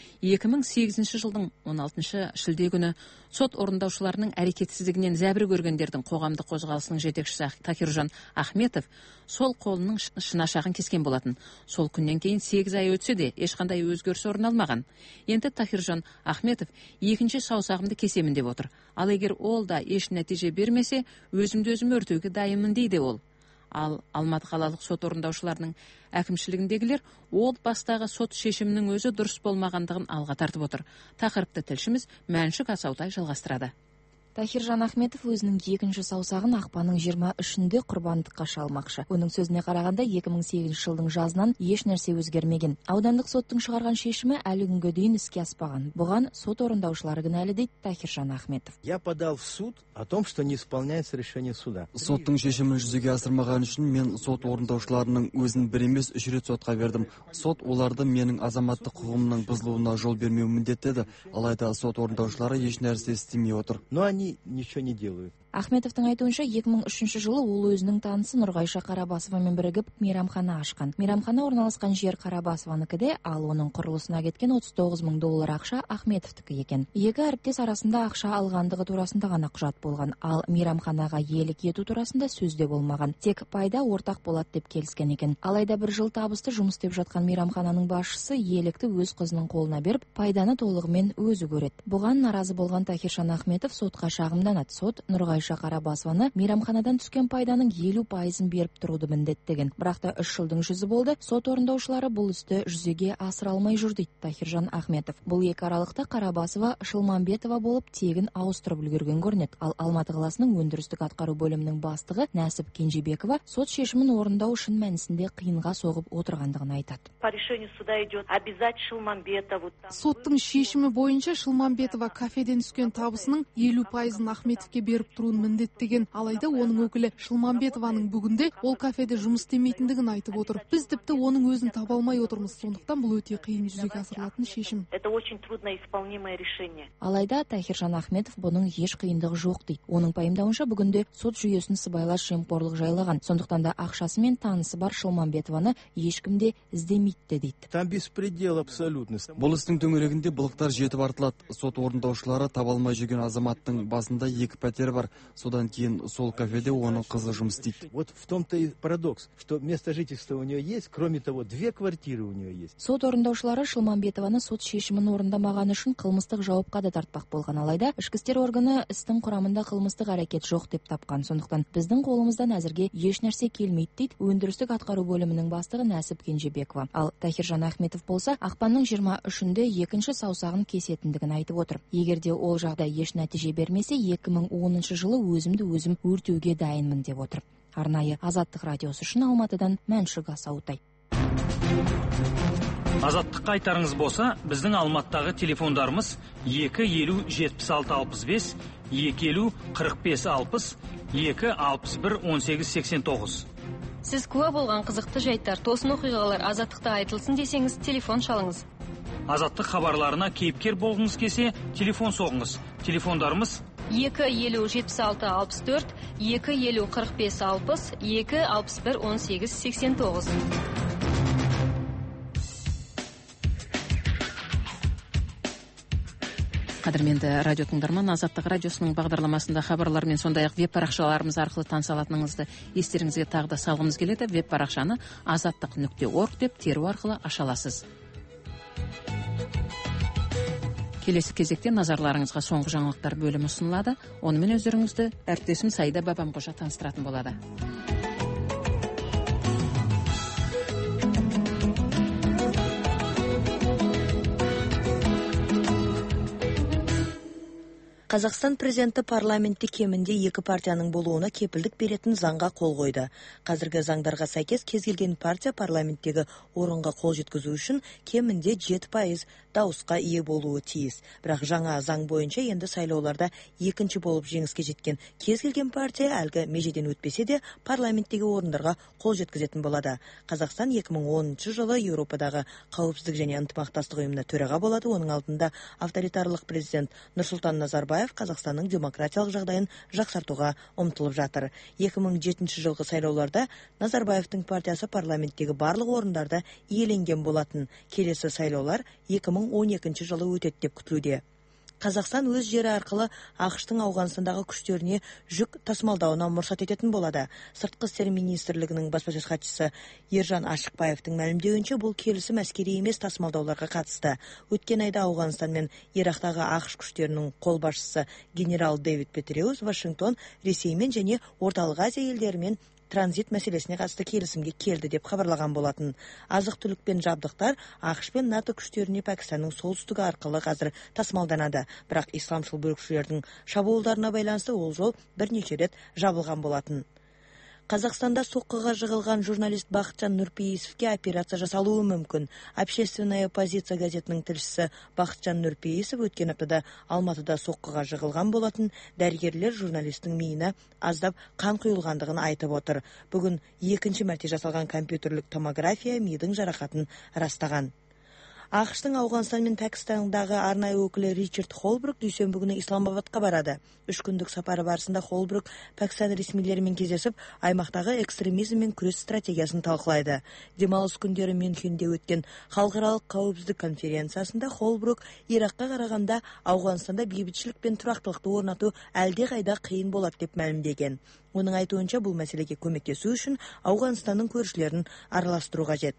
2008 жылдың 16 шілде күні сот орындаушыларының әрекетсіздігінен зәбір көргендердің қоғамдық қозғалысының жетекшісі Тахиржан Ахметов сол қолының шынашағын кескен болатын. Сол күннен кейін 8 ай өтсе де ешқандай өзгеріс орын алмаған. Енді Тахиржан Ахметов екінші саусағымды кесемін деп отыр. Ал егер ол да еш нәтиже бермесе, өзімді өзім өртеуге дайынмын дейді ол. Ал Алматы қалалық сот орындаушыларының әкімшілігіндегілер ол бастағы сот шешімінің өзі дұрыс болмағандығын алға тартып отыр. Тақырыпты тілшіміз Мәншүк Асаутай жалғастырады.
Тахиржан Ахметов өзінің екінші саусағын ақпанның 23-інде құрбандыққа шалмақшы. Оның сөзіне қарағанда 2008 жылдың жазынан еш нәрсе өзгермеген. Аудандық соттың шығарған шешімі әлі күнге дейін іске аспаған. Бұған сот орындаушылары кінәлі дейді Тахиржан Ахметов.
Я подал в суд о том, что не исполняется решение суда.
Соттың шешімін жүзеге асырмаған үшін мен сот орындаушыларының өзін бір емес 3 рет сотқа бердім. Сот оларды менің азаматтық құқығымның бұзылуына жол бермеу міндеттеді. Алайда сот орындаушылары еш нәрсе істемей отыр.
Но они ничего не делают.
Ахметовтың айтуынша 2003 жылы ол өзінің танысы Нұрғайша Қарабасовамен бірігіп мейрамхана ашқан. Мейрамхана орналасқан жер Қарабасованыкіде, ал оның құрылысына кеткен $39,000 ақша Ахметовтікі екен. Екі әріптес арасында ақша алғандығы турасында ғана құжат болған, ал мейрамханаға иелік ету турасында сөзде болмаған. Тек пайда ортақ болады деп келіскен екен. Алайда бір жыл табысты жұмыс істеп жатқан мейрамхананың басшысы иелікті өз қызының қолына беріп, пайданы толығымен өзі көреді. Бұған наразы болған Тахиржан Ахметов сотқа шағымданады. Сот Нұрғайша Қарабасованы мейрамханадан түскен пайданың 50%-ын беріп тұруды міндеттеген. Бірақ та 3 жылдың жүзі болды. Сот орындаушылары бұл істі жүзеге асыра алмай жүр дейді Тахиржан Ахметов. Бұл екі аралықта Қарабасова Шылманбетова болып тегін ауыстырып үлгерген көрінеді. Ал Алматы қаласының өндірістік атқару бөлімінің бастығы Нәсіп Кенжебекова сот шешімін орындау шын мәнісінде қиынға соғып отырғандығын айтады.
По решению суда идет обязать Шылманбетову.
Соттың шешімі бойынша Шылманбетова кафеден түскен табысының 50%-ын Ахметовке беріп тұруын міндеттеген. Алайда оның өкілі Шылманбетованың бүгінде ол кафеде жұмыс істемейтіндігін айтып отыр. Біз тіпті оның өзін таба алмай отырмыз. Сондықтан бұл өте қиын жүзеге асырылатын шешім.
Это очень трудно исполнимое решение.
Алайда Тахиржан Ахметов бұның еш қиындығы жоқ дейді. Оның пайымдауынша бүгінде сот жүйесін сыбайлас жемқорлық жайлаған. Сондықтан да ақшасы мен танысы бар Шылманбетованы ешкімде іздемейді дейді.
Там беспредел абсолютно.
Бұл істің төңірегінде былықтар жетіп артылады. Сот орындаушылары таба алмай жүрген азаматтың басында 2 пәтер бар. Содан кейін сол кафеде оның қызы жұмыс істейді.
Вот в том-то и парадокс, что место жительства у нее есть, кроме того, 2 квартиры у нее есть.
Сот орындаушылары Шылманбетованы сот шешімін орындамағаны үшін қылмыстық жауапқа да тартпақ болған. Алайда ішкі істер органы істің құрамында қылмыстық әрекет жоқ деп тапқан. Сондықтан біздің қолымыздан әзірге еш нәрсе келмейді дейді өндірістік атқару бөлімінің бастығы Нәсіп Кенжебекова. Ал Тахиржан Ахметов болса ақпанның 23-інде екінші саусағын кесетіндігін айтып отыр. Егерде ол жағдай еш нәтиже бермесе 2010 жылы өзімді өзім өртеуге дайынмын деп отыр. Арнайы Азаттық радиосы үшін Алматыдан Мәншүк Асаутай.
Азаттыққа айтарыңыз болса, біздің Алматыдағы телефондарымыз 250-76-65, 250-45-60, 261-18-89.
Сіз куә болған қызықты жайттар, тосын оқиғалар Азаттықта айтылсын десеңіз, телефон шалыңыз.
Азаттық хабарларына кейіпкер болғыңыз келсе, телефон соғыңыз. Телефондарымыз
250-76-64, 250-45-60, 261-18-89.
Қадірменді радио тыңдарман, Азаттық радиосының бағдарламасында хабарлармен сондай-ақ веб парақшаларымыз арқылы таныса алатыныңызды естеріңізге тағы да салғымыз келеді. Веб парақшаны azаттық.org деп теру арқылы аша аласыз. Келесі кезекте назарларыңызға соңғы жаңалықтар бөлімі ұсынылады. Онымен өздеріңізді әріптесім Саида Бабамқожа таныстыратын болады.
Қазақстан президенті парламентте кемінде 2 партияның болуына кепілдік беретін заңға қол қойды. Қазіргі заңдарға сәйкес кез келген партия парламенттегі орынға қол жеткізу үшін кемінде 7% дауысқа ие болуы тиіс. Бірақ жаңа заң бойынша енді сайлауларда екінші болып жеңіске жеткен кез келген партия әлгі межеден өтпесе де парламенттегі орындарға қол жеткізетін болады. Қазақстан 2010 жылы Еуропадағы қауіпсіздік және ынтымақтастық ұйымына төраға болады. Оның алдында авторитарлық президент Нұрсұлтан Назарбаев Қазақстанның демократиялық жағдайын жақсартуға ұмтылып жатыр. 2007 жылғы сайлауларда Назарбаевтың партиясы парламенттегі барлық орындарда иеленген болатын. Келесі сайлаулар 2012 жылы өтеді деп күтілуде. Қазақстан өз жері арқылы ақш-тың Ауғанстандағы күштеріне жүк тасымалдауына мұрсат ететін болады. Сыртқы істер министрлігінің баспасөз хатшысы Ержан Ашықбаевтың мәлімдеуінше бұл келісім әскери емес тасымалдауларға қатысты. Өткен айда Ауғанстан мен Ирактағы ақш күштерінің қолбасшысы генерал Дэвид Петріус Вашингтон, Ресеймен және Орталық Азия елдерімен транзит мәселесіне қатысты келісімге келді деп хабарлаған болатын. Азық-түлік пен жабдықтар ақш пен НАТО күштеріне Пәкістанның солтүстігі арқылы қазір тасымалданады. Бірақ исламшыл бөлікшілердің шабуылдарына байланысты ол жол бірнеше рет жабылған болатын. Қазақстанда соққыға жығылған журналист Бақытжан Нұрпейісовке операция жасалуы мүмкін. Общественная позиция газетінің тілшісі Бақытжан Нұрпейісов өткен аптада Алматыда соққыға жығылған болатын. Дәрігерлер журналистің миына аздап қан құйылғандығын айтып отыр. Бүгін екінші мәрте жасалған компьютерлік томография мидың жарақатын растаған. ақш-тың Ауғанстан мен Пәкістандағы арнайы өкілі Ричард Холбрук дүйсенбі күні Исламабадқа барады. 3 күндік сапары барысында Холбрук Пәкістан ресмилерімен кездесіп, аймақтағы экстремизммен күрес стратегиясын талқылайды. Демалыс күндері Мюнхенде өткен халықаралық қауіпсіздік конференциясында Холбрук Иракқа қарағанда Ауғанстанда бейбітшілік пен тұрақтылықты орнату әлде қайда қиын болады деп мәлімдеген. Оның айтуынша бұл мәселеге көмектесу үшін Ауғанстанның көршілерін араластыру қажет.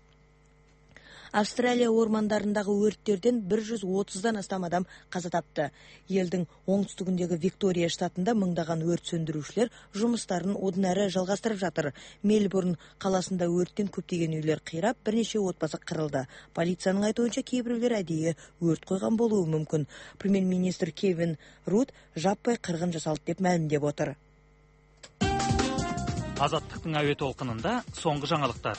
Австралия ормандарындағы өрттерден 130-дан астам адам қаза тапты. Елдің оңтүстігіндегі Виктория штатында мыңдаған өрт сөндірушілер жұмыстарын одан әрі жалғастырып жатыр. Мельбурн қаласында өрттен көптеген үйлер қирап, бірнеше отбасы қырылды. Полицияның айтуынша кейбіреулер әдейі өрт қойған болуы мүмкін. Премьер-министр Кевин Руд жаппай қырғын жасалды деп мәлімдеп отыр.
Азаттықтың әуе толқынында соңғы жаңалықтар.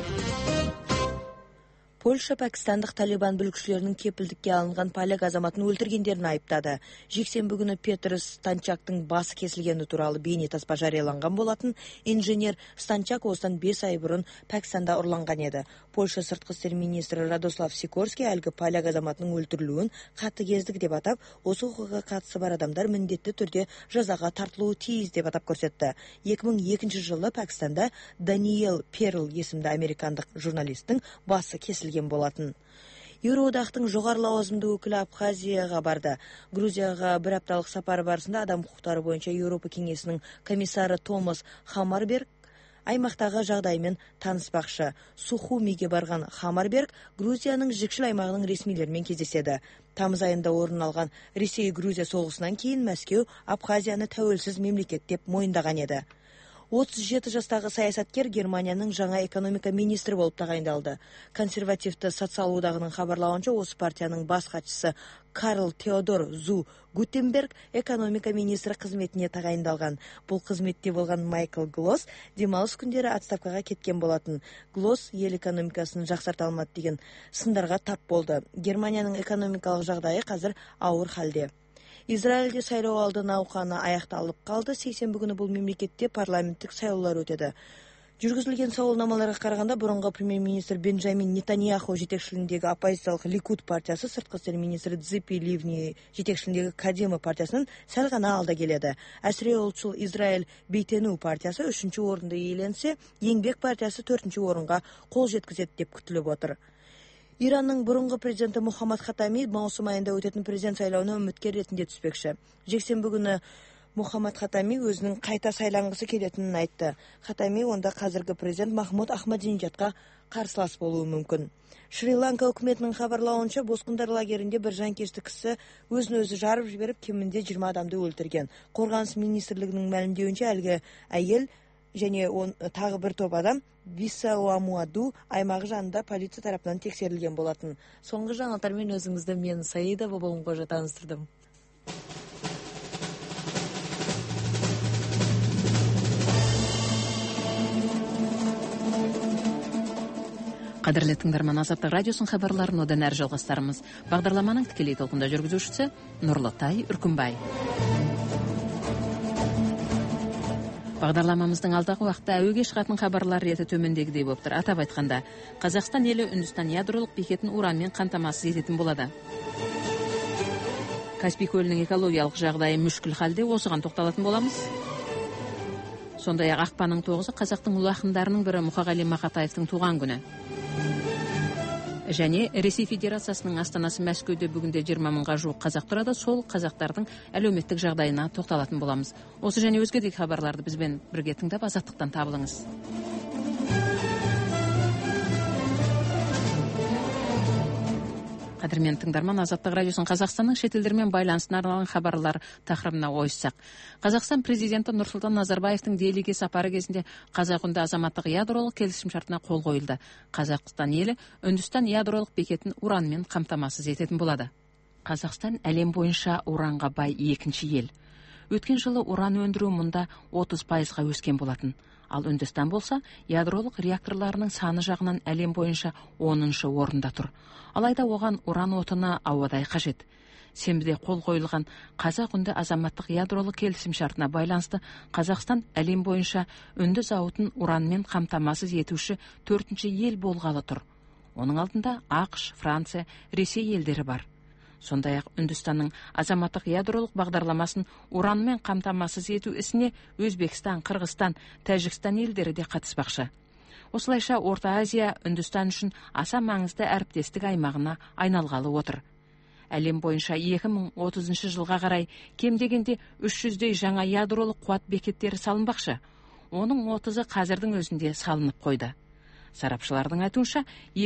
Польша пәкістандық талибан бүлікшілерінің кепілдікке алынған поляк азаматын өлтіргендерін айыптады. Жексенбі күні Петр Станчактың басы кесілгені туралы бейнетаспа жарияланған болатын. Инженер Станчак осыдан 5 ай бұрын Пәкістанда ұрланған еді. Польша сыртқы істер министрі Радослав Сикорский әлгі поляк азаматының өлтірілуін қатыгездік деп атап, осы оқиғаға қатысы бар адамдар міндетті түрде жазаға тартылуы тиіс деп атап көрсетті. 2002 жылы Пәкістанда Даниэл Перл есімді американдық журналистің басы кесілген болатын. Еуроодақтың жоғары лауазымды өкілі Абхазияға барды. Грузияға бір апталық сапары барысында адам құқықтары бойынша Еуропа кеңесінің комиссары Томас Хамарберг аймақтағы жағдаймен таныспақшы. Сухумиге барған Хамарберг Грузияның жікшіл аймағының ресмилерімен кездеседі. Тамыз айында орын алған Ресей-Грузия соғысынан кейін Мәскеу Абхазияны тәуелсіз мемлекет деп мойындаған еді. 37 жастағы саясаткер Германияның жаңа экономика министрі болып тағайындалды. Консервативті социал одағының хабарлауынша, осы партияның бас хатшысы Карл Теодор Зу Гутенберг экономика министрі қызметіне тағайындалған. Бұл қызметте болған Майкл Глосс демалыс күндері отставкаға кеткен болатын. Глосс ел экономикасын жақсарта алмады деген сындарға тап болды. Германияның экономикалық жағдайы қазір ауыр халде. Израильде сайлау алды науқаны аяқталып қалды. Сейсенбі күні бұл мемлекетте парламенттік сайлаулар өтеді. Жүргізілген сауалнамаларға қарағанда бұрынғы премьер-министр Бенджамин Нетаньяху жетекшілігіндегі оппозициялық Ликуд партиясы, сыртқы істер министрі Ципи Ливни жетекшілігіндегі Кадема партиясынан сәл ғана алда келеді. Әсіре ұлтшыл Израиль Бейтену партиясы 3-ші орынды иеленсе, Еңбек партиясы 4-ші орынға қол жеткізеді деп күтіліп отыр. Иранның бұрынғы президенті Мухаммад Хатами маусым айында өтетін президент сайлауына үміткер ретінде түспекші. Жексенбі күні Мухаммад Хатами өзінің қайта сайланғысы келетінін айтты. Хатами онда қазіргі президент Махмуд Ахмадинежадқа қарсылас болуы мүмкін. Шри-Ланка үкіметінің хабарлауынша босқындар лагерінде бір жанкешті кісі өзін өзі жарып жіберіп, кемінде 20 адамды өлтірген. Қорғаныс министрлігінің мәлімдеуінше әлгі әйел және тағы бір топ адам Висауамуаду аймағы жанында полиция тарапынан тексерілген болатын. Соңғы жаңалықтармен өзіңізді мен Саида Бабауынқожа таныстырдым.
Қадірлі тыңдарман, Азаттық радиосын хабарларын одан әрі жалғастырамыз. Бағдарламаның тікелей толқында жүргізушісі Нұрлытай Үркімбай. Бағдарламамыздың алдағы уақытта әуеге шығатын хабарлар реті төмендегідей болып тұр. Атап айтқанда, Қазақстан елі Үндістан ядролық бекетін уранмен қамтамасыз ететін болады. Каспий көлінің экологиялық жағдайы мүшкіл халде, осыған тоқталатын боламыз. Сондай-ақ ақпанның 9-ы қазақтың ұлы ақындарының бірі Мұқағали Мақатаевтың туған күні. Және Ресей Федерациясының астанасы Мәскеуде бүгінде 20 мыңға жуық қазақ тұрады. Сол қазақтардың әлеуметтік жағдайына тоқталатын боламыз. Осы және өзге де хабарларды бізбен бірге тыңдап, азаттықтан табылыңыз. Қадірмен тыңдарман, Азаттық радиосын Қазақстанның шетелдермен байланысына арналған хабарлар тақырыбына ойыссақ. Қазақстан президенті Нұрсұлтан Назарбаевтың Делиге сапары кезінде Қазақ-үнді азаматтық ядролық келісімшартына қол қойылды. Қазақстан елі Үндістан ядролық бекетін уранмен қамтамасыз ететін болады. Қазақстан әлем бойынша уранға бай екінші ел. Өткен жылы уран өндіру мұнда 30%-ға өскен болатын. Ал Үндістан болса, ядролық реакторларының саны жағынан әлем бойынша 10-шы орында тұр. Алайда оған уран отыны ауадай қажет. Сенбіде қол қойылған Қазақ-үнді азаматтық ядролық келісімшартына байланысты Қазақстан әлем бойынша үнді зауытын уранмен қамтамасыз етуші 4-ші ел болғалы тұр. Оның алдында ақш, Франция, Ресей елдері бар. Сондай-ақ Үндістанның азаматтық ядролық бағдарламасын уранмен қамтамасыз ету ісіне Өзбекстан, Қырғызстан, Тәжікстан елдері де қатыспақшы. Осылайша Орта Азия Үндістан үшін аса маңызды әріптестік аймағына айналғалы отыр. Әлем бойынша 2030 жылға қарай кем дегенде 300-дей жаңа ядролық қуат бекеттері салынбақшы. Оның 30-ы қазірдің өзінде салынып қойды. Сарапшылардың айтуынша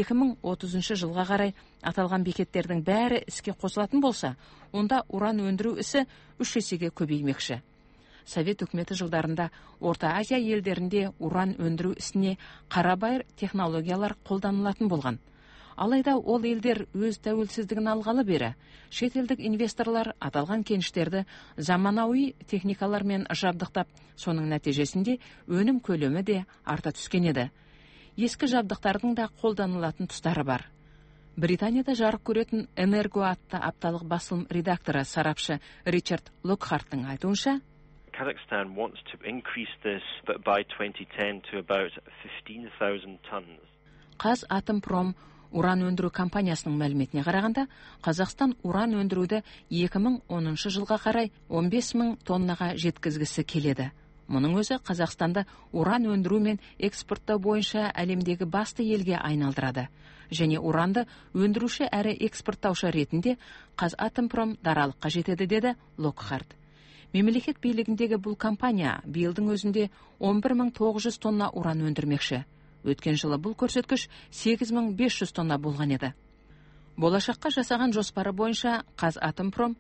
2030 жылға қарай аталған бекеттердің бәрі іске қосылатын болса, онда уран өндіру ісі 3 есеге көбеймекші. Совет үкіметі жылдарында Орта Азия елдерінде уран өндіру ісіне қарабайыр технологиялар қолданылатын болған. Алайда ол елдер өз тәуелсіздігін алғалы бері шетелдік инвесторлар аталған кеніштерді заманауи техникалармен жабдықтап, соның нәтижесінде өнім көлемі де арта түскен еді. Ескі жабдықтардың да қолданылатын тұстары бар. Британияда жарық көретін Энерго атты апталық басылым редакторы сарапшы Ричард Локхарттың айтуынша,
Kazakhstan wants to increase this by 2010 to about 15,000 tons.
Қазатомпром уран өндіру компаниясының мәліметіне қарағанда, Қазақстан уран өндіруді 2010 жылға қарай 15 мың тоннаға жеткізгісі келеді. Мұның өзі Қазақстанды уран өндіру мен экспорттау бойынша әлемдегі басты елге айналдырады. Және уранды өндіруші әрі экспорттаушы ретінде Қазатомпром даралыққа жетеді, деді Локхарт. Мемлекет билігіндегі бұл компания биылдың өзінде 11.900 тонна уран өндірмекші. Өткен жылы бұл көрсеткіш 8.500 тонна болған еді. Болашаққа жасаған жоспары бойынша Қазатомпром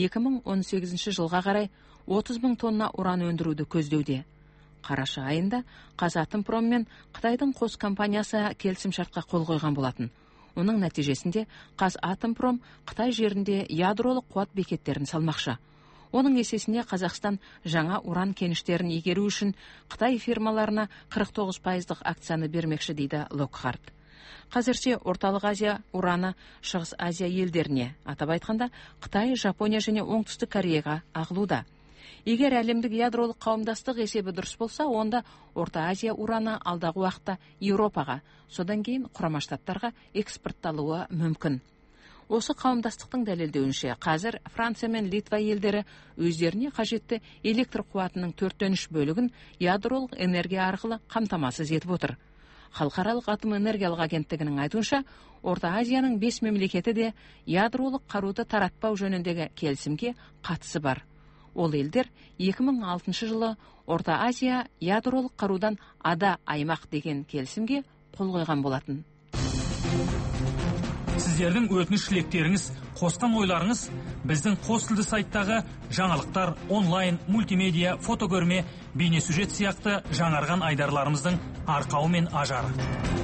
2018 жылға қарай 30.000 тонна уран өндіруді көздеуде. Қараша айында Қазатомпром мен Қытайдың қос компаниясы келісімшартқа қол қойған болатын. Оның нәтижесінде Қазатомпром Қытай жерінде ядролық қуат бекеттерін салмақшы. Оның есесіне Қазақстан жаңа уран кеніштерін игеру үшін Қытай фирмаларына 49%-ық акцияны бермекші, дейді Локхарт. Қазірше Орталық Азия ураны Шығыс Азия елдеріне, атап айтқанда Қытай, Жапония және Оңтүстік Кореяға ағылуда. Егер әлемдік ядролық қауымдастық есебі дұрыс болса, онда Орта Азия ураны алдағы уақытта Еуропаға, содан кейін Құрама Штаттарға экспортталуы мүмкін. Осы қауымдастықтың дәлелдеуінше, қазір Франция мен Литва елдері өздеріне қажетті электр қуатының 4/3 бөлігін ядролық энергия арқылы қамтамасыз етіп отыр. Халықаралық атом энергиялық агенттігінің айтуынша, Орта Азияның 5 мемлекеті де ядролық қаруды таратпау жөніндегі келісімге қатысы бар. Ол елдер 2006 жылы Орта Азия ядролық қарудан ада аймақ деген келісімге қол қойған болатын.
Сіздердің өтініш тілектеріңіз, қосқан ойларыңыз біздің қос тілді сайттағы жаңалықтар, онлайн, мультимедиа, фотокөрме, бейнесюжет сияқты жаңарған айдарларымыздың арқауы мен ажары.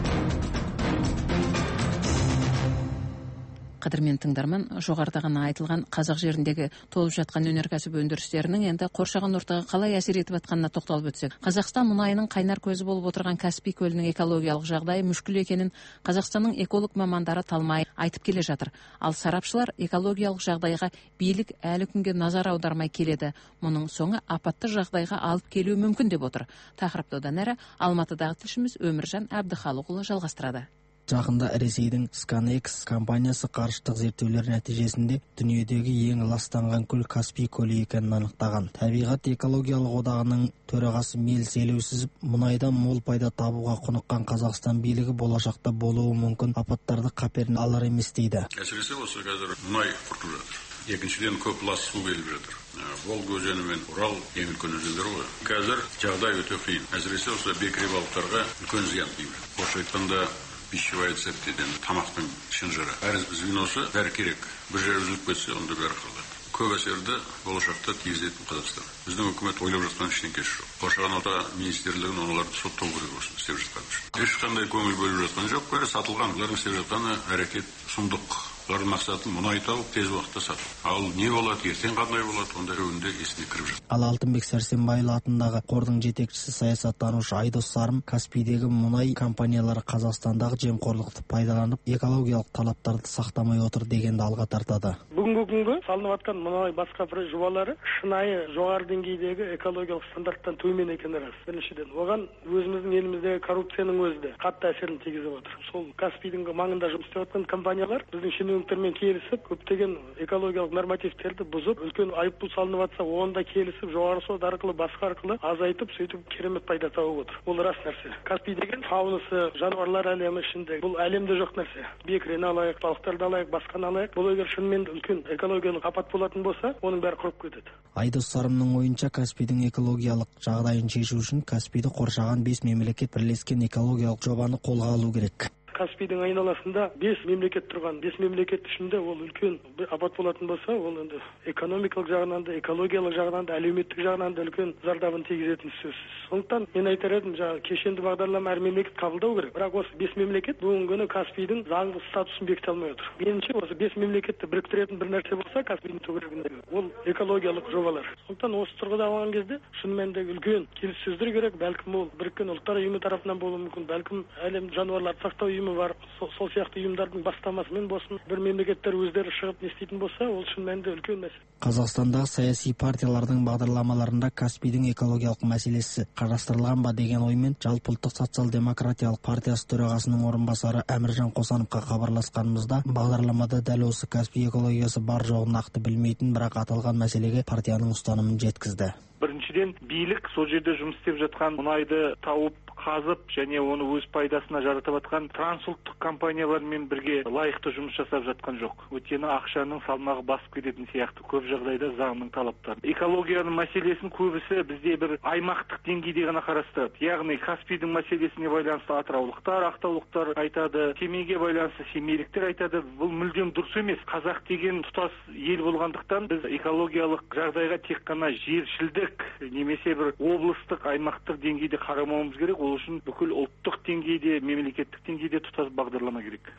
Қадірмен тыңдарман, жоғарыда айтылған қазақ жеріндегі толып жатқан өнеркәсіп өндірістерінің енді қоршаған ортаға қалай әсер етіп жатқанына тоқталып өтсек. Қазақстан мұнайының қайнар көзі болып отырған Каспий көлінің экологиялық жағдайы мүшкіл екенін Қазақстанның эколог мамандары талмай айтып келе жатыр. Ал сарапшылар экологиялық жағдайға билік әлі күнге назар аудармай келеді. Мұның соңы апатты жағдайға алып келуі мүмкін деп отыр. Тақырыпты одан әрі Алматыдағы тілшіміз Өміржан Әбдіхалықұлы жалғастырады.
Жақында Ресейдің Scanex компаниясы қарыштық зерттеулер нәтижесінде дүниедегі ең ластанған көл Каспий көлі екенін анықтаған. Табиғат экологиялық одағының төрағасы Мелс Елеусізов мұнайдан мол пайда табуға құныққан Қазақстан билігі болашақта болуы мүмкін апаттарды қаперіне алар емес дейді.
Әсіресе осы қазір мұнай құртып жатыр. Екіншіден көп лас су келіп жатыр. Волга өзені мен Урал ең үлкен өзендер ғой. Қазір жағдай өте қиын. Әсіресе осы бекіре балықтарға үлкен зиян тиіп жатыр. Орысша айтқанда пищевая цепь деген тамақтың шынжыры. Әр звеносы бәрі керек. Bir жер үзіліп кетсе, онда бәрі қалады. Көп әсерді болашақта тигізетін Қазақстан. Біздің үкімет ойлап жатқан ештеңкесі жоқ. Қоршаған орта министрлігін оларды соттау керек осыны істеп жатқан үшін. Ешқандай көңіл бөліп жатқан жоқ, бәрі сатылған. Олардың істеп жатқаны әрекет сұмдық. Олардың мақсаты мұнай тауып тез уақытта сату. Ал не болады, ертең қандай болады, онда өңінде есіне кіріп жатыр.
Ал Алтынбек Сәрсенбайұлы атындағы қордың жетекшісі саясаттанушы Айдос Сарым Каспийдегі мұнай компаниялары Қазақстандағы жемқорлықты пайдаланып, экологиялық талаптарды сақтамай отыр дегенді алға тартады.
Бүгінгі күнгі салынып жатқан мұнай басқа бір жобалары шынайы жоғары деңгейдегі экологиялық стандарттан төмен екені рас. Біріншіден, оған өзіміздің еліміздегі коррупцияның өзі де қатты әсерін тигізіп отыр. Сол Каспийдің маңында жұмыс істеп жатқан компаниялар біздің шенеуніктермен келісіп, көптеген экологиялық нормативтерді бұзып, үлкен айыппұл салынып жатса, онда келісіп, жоғары сот арқылы, басқа арқылы азайтып, сөйтіп керемет пайда тауып отыр. Ол рас нәрсе. Каспий деген фаунасы, жануарлар әлемі ішінде бұл әлемде жоқ нәрсе. Бекірені алайық, балықтарды алайық, басқаны алайық. Бұл егер шынымен үлкен экологиялық апат болатын болса, оның бәрі құрып кетеді.
Айдос Сарымның ойынша Каспийдің экологиялық жағдайын шешу үшін Каспийді қоршаған 5 мемлекет бірлескен экологиялық жобаны қолға алу керек.
Каспийдің айналасында 5 мемлекет тұрған. 5 мемлекет ішінде ол үлкен апат болатын болса, ол енді экономикалық жағынан да, экологиялық жағынан да, әлеуметтік жағынан да үлкен зардабын тигізетін сөзсіз. Сондықтан мен айтар едім, кешенді бағдарлама әр мемлекет қабылдау керек. Бірақ осы 5 мемлекет бүгінгі күні Каспийдің заңды статусын бекіте алмай отыр. Меніңше осы 5 мемлекетті біріктіретін бір нәрсе болса, Каспийдің төңірегіндегі ол экологиялық жобалар. Сондықтан осы тұрғыда алған кезде шынымен де үлкен келіссөздер керек. Бәлкім ол Біріккен Ұлттар ұйымы тарапынан болуы мүмкін, бәлкім әлем жануарларды сақтау ұйымы бар, сол сияқты ұйымдардың бастамасымен болсын, бір мемлекеттер өздері шығып не істейтін болса, ол шын мәнінде үлкен мәселе.
Қазақстандағы саяси партиялардың бағдарламаларында Каспийдің экологиялық мәселесі қарастырылған ба деген оймен Жалпыұлттық социал-демократиялық партиясы төрағасының орынбасары Әміржан Қосановқа хабарласқанымызда, бағдарламада дәл осы Каспий экологиясы бар жоғын нақты білмейтін, бірақ аталған мәселеге партияның ұстанымын жеткізді.
Біріншіден, билік сол жерде жұмыс істеп жатқан мұнайды тауып, қазып және оны өз пайдасына жаратып жатқан трансұлттық компаниялармен бірге лайықты жұмыс жасап жатқан жоқ. Өйткені ақшаның салмағы басып кететін сияқты көп жағдайда заңның талаптары. Экологияның мәселесін көбісі бізде бір аймақтық деңгейде ғана қарастырады. Яғни Каспийдің мәселесіне байланысты атыраулықтар, ақтаулықтар айтады, Семейге байланысты семейліктер айтады. Бұл мүлдем дұрыс емес. Қазақ деген тұтас ел болғандықтан біз экологиялық жағдайға тек қана жершілдік немесе бір облыстық, аймақтық деңгейде қарамауымыз керек. Ол үшін бүкіл ұлттық деңгейде, мемлекеттік деңгейде тұтас бағдарлама керек.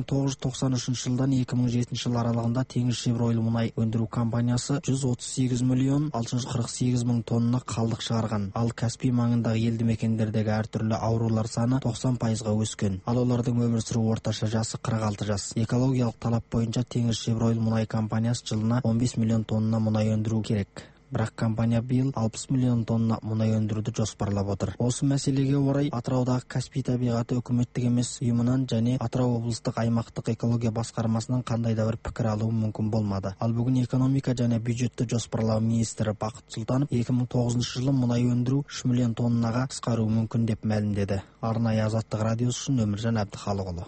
1993 жылдан 2007 жыл аралығында Теңізшевройл мұнай өндіру компаниясы 138 миллион 648 мың тонна қалдық шығарған. Ал Каспий маңындағы елді мекендердегі әртүрлі аурулар саны 90%-ға өскен. Ал олардың өмір сүру орташа жасы 46 жас. Экологиялық талап бойынша Теңізшевройл мұнай компаниясы жылына 15 миллион тонна мұнай өндіру керек. Бірақ компания биыл 60 миллион тонна мұнай өндіруді жоспарлап отыр. Осы мәселеге орай Атыраудағы Каспий табиғаты үкіметтік емес ұйымынан және Атырау облыстық аймақтық экология басқармасынан қандай да бір пікір алу мүмкін болмады. Ал бүгін экономика және бюджетті жоспарлау министрі Бақыт Сұлтанов 2009 жылы мұнай өндіру 3 миллион тоннаға қысқаруы мүмкін деп мәлімдеді. Арнайы Азаттық радиосы үшін Өміржан Әбдіхалықұлы.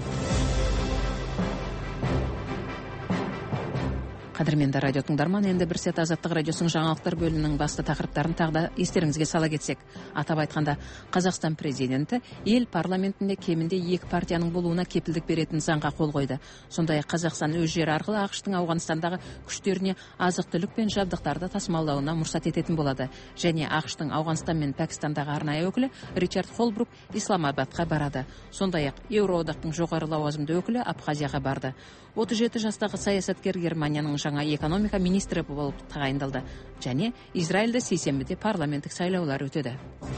Қадірменді радио тыңдарман, енді бір сәт Азаттық радиосының жаңалықтар бөлімінің басты тақырыптарын тағы да естеріңізге сала кетсек. Атап айтқанда, Қазақстан президенті ел парламентінде кемінде 2 партияның болуына кепілдік беретін заңға қол қойды. Сондай-ақ Қазақстан өз жері арқылы ақш-тың Ауғанстандағы күштеріне азық-түлік пен жабдықтарды тасымалдауына мұрсат ететін болады. Және ақш-тың Ауғанстан мен Пәкістандағы арнайы өкілі Ричард Холбрук Исламабадқа барады. Сондай-ақ Еуроодақтың жоғары лауазымды өкілі Абхазияға барды. 37 жастағы саясаткер Германияның жаңа экономика министрі болып тағайындалды. Және Израильде сейсенбіде парламенттік сайлаулар өтеді.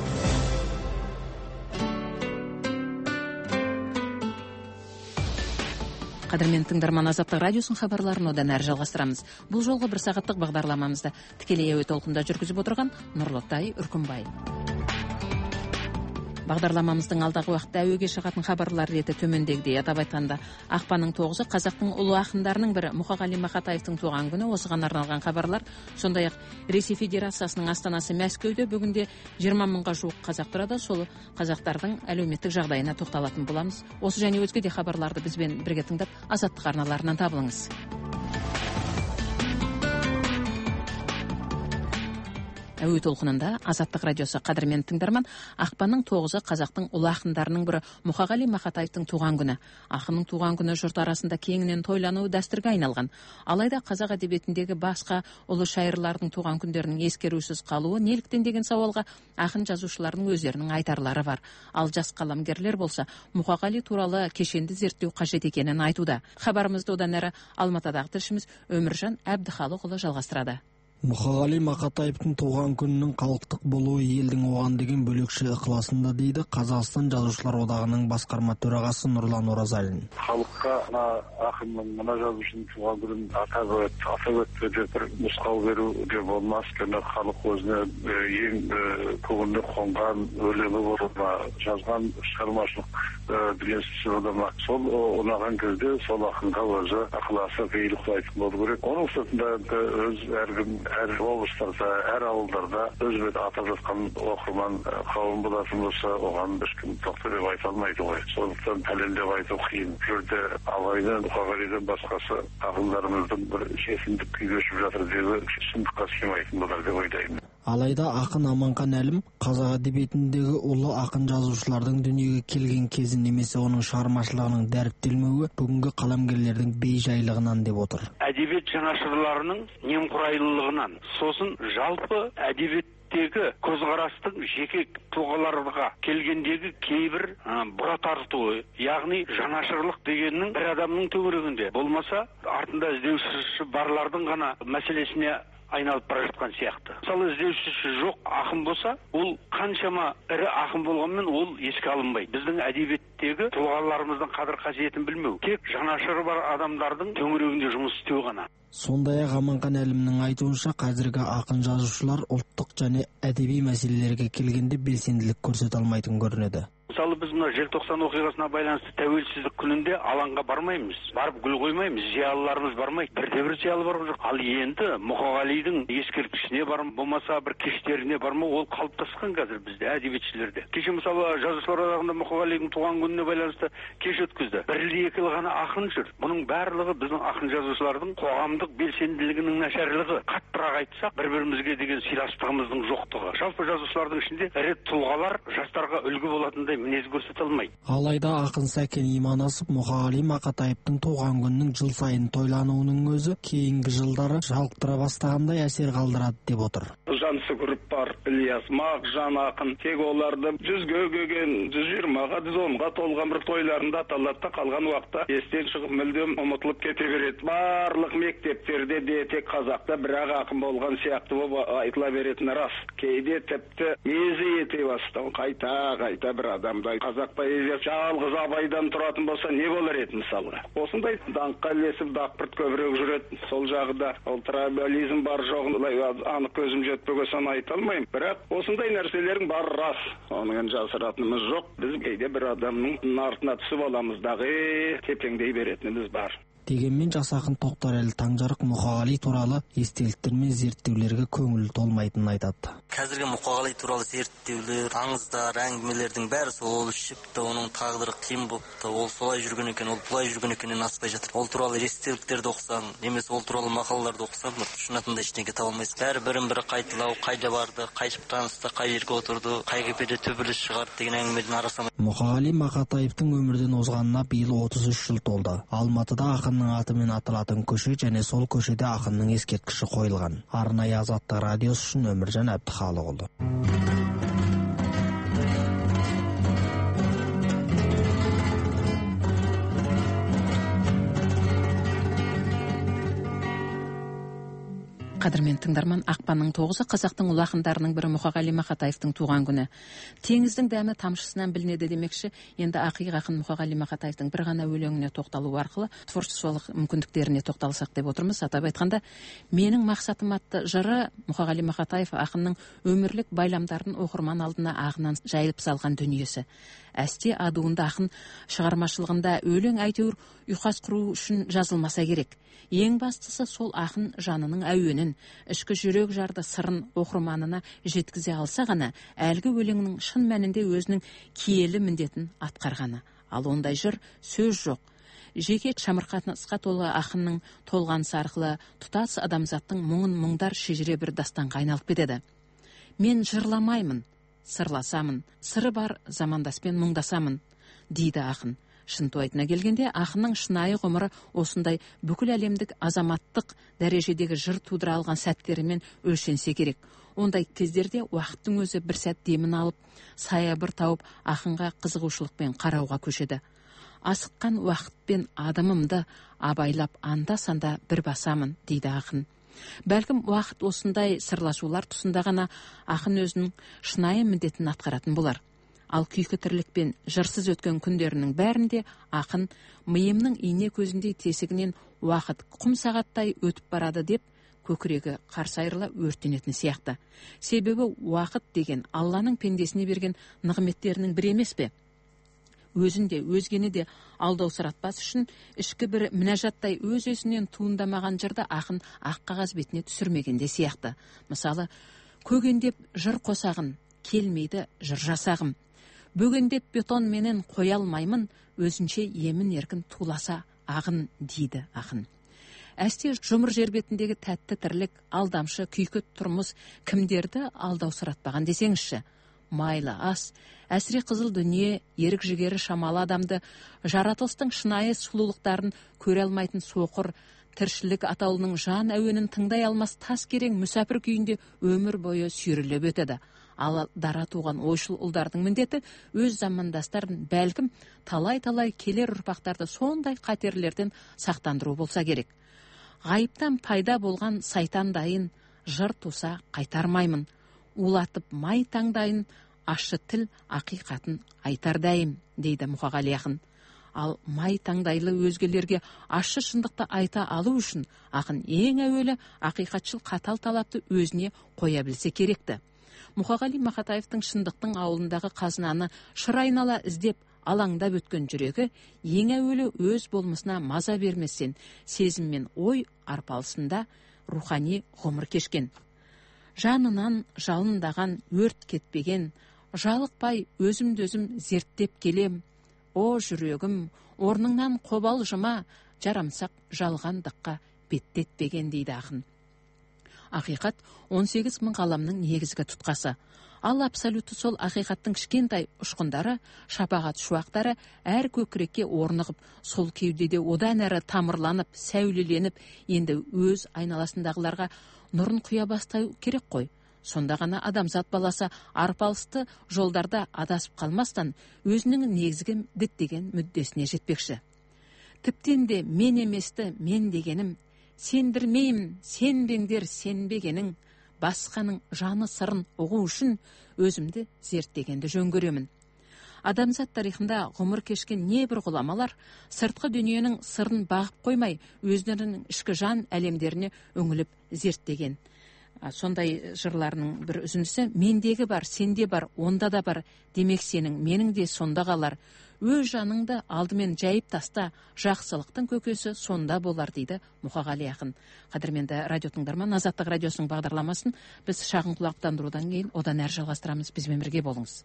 Қадірмен тыңдарман, Азаттық радиосын хабарларын одан әрі жалғастырамыз. Бұл жолғы 1 сағаттық бағдарламамызды тікелей әуе толқында жүргізіп отырған Нұрлытай Үркімбай. Бағдарламамыздың алдағы уақытта әуеге шығатын хабарлар реті төмендегідей. Атап айтқанда, ақпанның 9-ы қазақтың ұлы ақындарының бірі Мұқағали Мақатаевтың туған күні, осыған арналған хабарлар. Сондай-ақ Ресей Федерациясының астанасы Мәскеуде бүгінде 20 мыңға жуық қазақ тұрады. Сол қазақтардың әлеуметтік жағдайына тоқталатын боламыз. Осы және өзге де хабарларды бізбен бірге тыңдап, Азаттық арналарынан табылыңыз. Әуе толқынында Азаттық радиосы. Қадірмен тыңдарман, ақпанның 9-ы қазақтың ұлы ақындарының бірі Мұқағали Мақатаевтың туған күні. Ақынның туған күні жұрт арасында кеңінен тойлануы дәстүрге айналған. Алайда қазақ әдебиетіндегі басқа ұлы шайырлардың туған күндерінің ескерусіз қалуы неліктен деген сауалға ақын жазушылардың өздерінің айтарлары бар. Ал жас қаламгерлер болса, Мұқағали туралы кешенді зерттеу қажет екенін айтуда. Хабарымызды одан әрі Алматыдағы тілшіміз Өміржан Әбдіхалықұлы жалғастырады.
Мұқағали Мақатаевтың туған күнінің халықтық болуы елдің оған деген бөлекше ықыласында, дейді Қазақстан Жазушылар Одағының басқарма төрағасы Нұрлан Оразалин.
Халыққа ақынның, мына жазушының туған күнін атап өтті деп бір нұсқау беру де болмас. Өйткені халық өзіне ең көңіліне қонған өлеңі болма, жазған шығармашылық дүниесі болма. Сол ұнаған кезде сол ақынға өзі ықыласы пейілі қылайтын болу керек. Оның сыртында өз әркім әр облыстарда, әр ауылдарда өзбек атап жатқан оқырман қауым болатын болса, оған ешкім тоқты деп айта алмайды ғой. Сондықтан пәлен деп айту қиын. Жүрде Абайдан, Мұқағалиден басқасы ақындарымыздың бір шешімдік күй кешіп жатыр деп шындыққа сыймайтын болар деп ойлаймын.
Алайда ақын Аманхан Әлім қазақ әдебиетіндегі ұлы ақын жазушылардың дүниеге келген кезі немесе оның шығармашылығының дәріптелмеуі бүгінгі қаламгерлердің бейжайлығынан деп отыр.
Әдебиет жанашырларының немқұрайлылығынан, сосын жалпы әдебиеттегі көзқарастың жеке тұлғаларға келгендегі кейбір бұра тартуы, яғни жанашырлық дегеннің бір адамның төңірегінде болмаса, артында іздеушісі барлардың ғана мәселесіне айналып бара жатқан сияқты. Мысалы, іздеушісі жоқ ақын болса, ол қаншама ірі ақын болғанмен ол еске алынбайды. Біздің әдебиеттегі тұлғаларымыздың қадір қасиетін білмеу, тек жанашыры бар адамдардың төңірегінде жұмыс істеу ғана.
Сондай-ақ Аманхан Әлімнің айтуынша, қазіргі ақын жазушылар ұлттық және әдеби мәселелерге келгенде белсенділік көрсете алмайтын көрінеді.
Мысалы, біз мына желтоқсан оқиғасына байланысты тәуелсіздік күнінде алаңға бармаймыз, барып гүл қоймаймыз, зиялыларымыз бармайды. Бірде-бір зиялы барып жоқ. Ал енді Мұқағалидың ескерткішіне барм, болмаса бір кештеріне барма, ол қалыптасқан қазір бізде әдебиетшілерде. Кеше мысалы Жазушылар одағында Мұқағалидың туған күніне байланысты кеш өткізді. Бірлі-екілі ғана ақын жүр. Бұның барлығы біздің ақын жазушылардың қоғамдық белсенділігінің нашарлығы. Қаттырақ айтсақ, бір-бірімізге деген сыйластығымыздың жоқтығы. Жалпы жазушылардың ішінде ірі тұлғалар жастарға үлгі болатындай мінез көрсете алмайды.
Алайда ақын Сәкен Иманасов Мұқағали Мақатаевтың туған күнінің жыл сайын тойлануының өзі кейінгі жылдары жалықтыра бастағандай әсер қалдырады деп отыр.
Жансы көріп
Сапар, Ильяс, Мағжан ақын, тек оларды 100-ге келген, 120-ға, 110-ға толған бір тойларында аталатта қалған уақытта естен шығып мүлдем ұмытылып кете береді. Барлық мектептерде де тек қазақта бір-ақ ақын болған сияқты болып айтыла беретіні рас. Кейде тіпті мезі ете бастау. Қайта бір адамдай қазақ поэзиясы жалғыз абайдан тұратын болса не болар еді мысалға. Осындай даңққа ілесіп дақпырт көбірек жүреді. Сол жағыда ультралиберализм бар жоғын анық көзім жетпеге соны айта алмаймын. Бірақ осындай нәрселердің бар рас. Оның жасыратынымыз жоқ. Біз кейде бір адамның артына түсіп аламыздағы тепеңдей беретініміз бар.
Дегенмен жас ақын Тоқтарәлі Таңжарық Мұқағали туралы естеліктер мен зерттеулерге көңілі толмайтынын айтады.
Қазіргі Мұқағали туралы зерттеулер, аңыздар, әңгімелердің бәрі сол шіпті, оның тағдыры қиын болыпты, ол солай жүрген екен, ол бұлай жүрген екеннен аспай жатыр. Ол туралы естеліктерді оқысаң, немесе ол туралы мақалаларды оқысаң, тұшынатындай ештеңе таба алмайсың. Бәрі бірін-бірі қайталау, қайда барды, қайтып танысты, қай жерге отырды, қай кепеде төбелес шығарды деген әңгімеден арасамай.
Мұқағали Мақатаевтың өмірден озғанына биыл 33 жыл толды. Алматыда ақынның атымен аталатын көше және сол көшеде ақынның ескерткіші қойылған. Арнайы Азаттық радиосы үшін Өміржан Әбдіхалықұлы.
Қадірмен тыңдарман, ақпанның 9-ы қазақтың ұлы ақындарының бірі Мұқағали Мақатаевтың туған күні. Теңіздің дәмі тамшысынан білінеді демекші, енді ақиық ақын Мұқағали Мақатаевтың бір ғана өлеңіне тоқталу арқылы творчестволық мүмкіндіктеріне тоқталсақ деп отырмыз. Атап айтқанда, менің мақсатым атты жыры Мұқағали Мақатаев ақынның өмірлік байламдарын оқырман алдына ағынан жайылып салған дүниесі. Әсте адуында ақын шығармашылығында өлең әйтеуір ұйқас құру үшін жазылмаса керек. Ең бастысы сол ақын жанының әуенін, ішкі жүрек жарды сырын оқырманына жеткізе алса ғана, әлгі өлеңнің шын мәнінде өзінің киелі міндетін атқарғаны. Ал ондай жыр сөз жоқ. Жеке шамырқатысқа толы ақынның толғанысы арқылы тұтас адамзаттың мұңын мұңдар шежіре бір дастанға айналып кетеді. Мен жырламаймын, сырласамын, сыры бар замандаспен мұңдасамын, дейді ақын. Шынтуайтына келгенде, ақынның шынайы ғұмыры осындай бүкіл әлемдік азаматтық дәрежедегі жыр тудыра алған сәттерімен өлшенсе керек. Ондай кездерде уақыттың өзі бір сәт демін алып, саябыр тауып, ақынға қызығушылықпен қарауға көшеді. Асыққан уақытпен адымымды абайлап анда-санда бір басамын, дейді ақын. Бәлкім уақыт осындай сырласулар тұсында ғана ақын өзінің шынайы міндетін атқаратын болар. Ал күйкі тірлікпен жырсыз өткен күндерінің бәрінде ақын миымның ине көзіндей тесігінен уақыт құм сағаттай өтіп барады деп көкірегі қарсы айырыла өртенетін сияқты. Себебі уақыт деген Алланың пендесіне берген нығметтерінің бірі емес пе? Өзін де, өзгені де алдаусыратпас үшін ішкі бір мінәжаттай өз-өзінен туындамаған жырды ақын ақ қағаз бетіне түсірмегенде сияқты. Мысалы, көгендеп жыр қосағын, келмейді жыр жасағым. Бөгендеп бетон менен қоя алмаймын, өзінше емін еркін туласа ағын, дейді ақын. Әсте жұмыр жер бетіндегі тәтті тірлік, алдамшы, күйкі тұрмыс кімдерді алдаусыратпаған десеңізші. Майлы ас, әсіре қызыл дүние, ерік жігері шамалы адамды, жаратылыстың шынайы сұлулықтарын көре алмайтын соқыр, тіршілік атаулының жан әуенін тыңдай алмас тас керең мүсәпір күйінде өмір бойы сүйріліп өтеді. Ал дара туған ойшыл ұлдардың міндеті өз замандастарын бәлкім талай-талай келер ұрпақтарды сондай қатерлерден сақтандыру болса керек. Ғайыптан пайда болған сайтан дайын, жыр туса қайтармаймын. Улатып май таңдайын, ащы тіл ақиқатын айтар дайым, дейді Мұқағали ақын. Ал май таңдайлы өзгелерге ащы шындықты айта алу үшін ақын ең әуелі ақиқатшыл қатал талапты өзіне қоя білсе керекті. Мұқағали Мақатаевтың шындықтың ауылындағы қазынаны шыр айнала іздеп алаңдап өткен жүрегі ең әуелі өз болмысына маза берместен сезім мен ой арпалысында рухани ғұмыр кешкен. Жанынан жалындаған өрт кетпеген, жалықпай өзім-дөзім зерттеп келем. О жүрегім, орныңнан қобал жыма, жарамсақ жалғандыққа беттетпеген, дейді ақын. Ақиқат 18 мың ғаламның негізгі тұтқасы. Ал абсолюті сол ақиқаттың кішкентай ұшқындары, шапағат шуақтары әр көкірекке орнығып, сол кеудеде одан әрі тамырланып, сәулеленіп, енді өз айналасындағыларға нұрын құя бастау керек қой. сонда ғана адамзат баласы арпалысты жолдарда адасып қалмастан өзінің негізгі діттеген мүддесіне жетпекші. Тіптен де мен еместі мен дегенім, сендірмеймін сенбеңдер сенбегенің, басқаның жаны сырын ұғу үшін өзімді зерттегенді жөн көремін. Адамзат тарихында ғұмыр кешкен небір ғұламалар сыртқы дүниенің сырын бағып қоймай, өздерінің ішкі жан әлемдеріне үңіліп зерттеген. Сондай жырларының бір үзіндісі: мендегі бар, сенде бар, онда да бар, демек сенің, менің де сонда қалар. Өз жаныңды алдымен жайып таста, жақсылықтың көкесі сонда болар, дейді Мұқағали ақын. Қадірменді радио тыңдарман, Азаттық радиосының бағдарламасын біз шағын құлақтандырудан кейін одан әрі жалғастырамыз. Бізбен бірге болыңыз.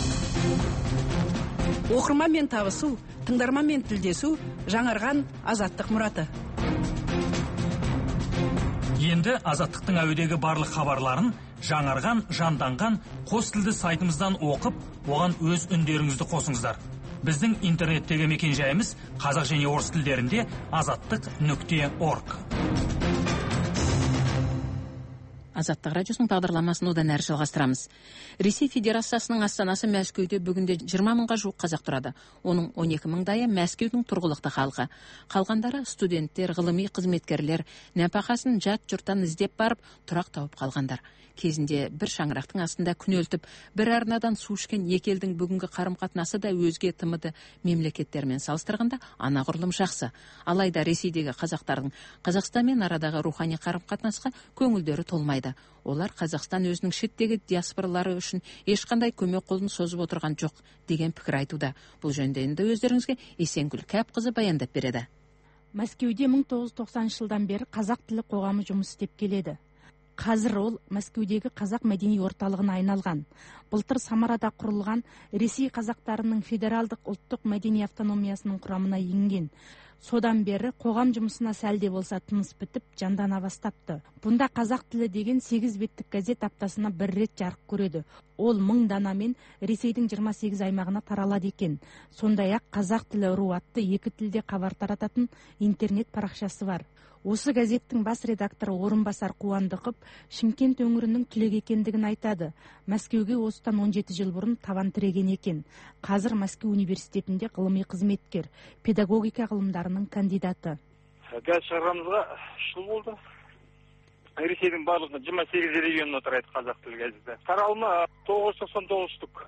Оқырманмен табысу, тыңдарманмен тілдесу, жаңарған Азаттық мұраты.
Енді Азаттықтың әуедегі барлық хабарларын жаңарған, жанданған қос тілді сайтымыздан оқып, оған өз үндеріңізді қосыңыздар. Біздің интернеттегі мекенжайымыз қазақ және орыс тілдерінде azattik.org.
Азаттық радиосының бағдарламасын одан әрі жалғастырамыз. Ресей Федерациясының астанасы Мәскеуде бүгінде 20 мыңға жуық қазақ тұрады. Оның 12 мыңдайы Мәскеудің тұрғылықты халқы. Қалғандары студенттер, ғылыми қызметкерлер, нәпақасын жат жұрттан іздеп барып, тұрақ тауып қалғандар. Кезінде бір шаңырақтың астында күнелтіп, бір арнадан су ішкен екі елдің бүгінгі қарым-қатынасы да өзге тмд мемлекеттермен салыстырғанда анағұрлым жақсы. Алайда Ресейдегі қазақтардың Қазақстанмен арадағы рухани қарым-қатынасқа көңілдері толмайды. Олар Қазақстан өзінің шеттегі диаспоралары үшін ешқандай көмек қолын созып отырған жоқ деген пікір айтуда. Бұл жөнінде енді өздеріңізге Есенгүл Кәпқызы баяндап береді.
Мәскеуде 1990 жылдан бері қазақ тілі қоғамы жұмыс істеп келеді. Қазір ол Мәскеудегі қазақ мәдени орталығына айналған. Былтыр Самарада құрылған Ресей қазақтарының федералдық ұлттық мәдени автономиясының құрамына енген. Содан бері қоғам жұмысына сәлде болса тыныс бітіп, жандана бастапты. Бұнда қазақ тілі деген 8 беттік газет аптасына бір рет жарық көреді. Ол 1000 данамен Ресейдің 28 аймағына таралады екен. Сондай-ақ қазақ тілі ру атты 2 тілде хабар тарататын интернет парақшасы бар. Осы газеттің бас редакторы орынбасар Қуандықов Шымкент өңірінің түлегі екендігін айтады. Мәскеуге осыдан 17 жыл бұрын табан тіреген екен. Қазір Мәскеу университетінде ғылыми қызметкер, педагогика ғылымдарының кандидаты.
Газ шығарамызға жыл болды. Ресейдің барлығы 28 регионына тарайды қазақ тілі газеті. Таралымы 999 штук.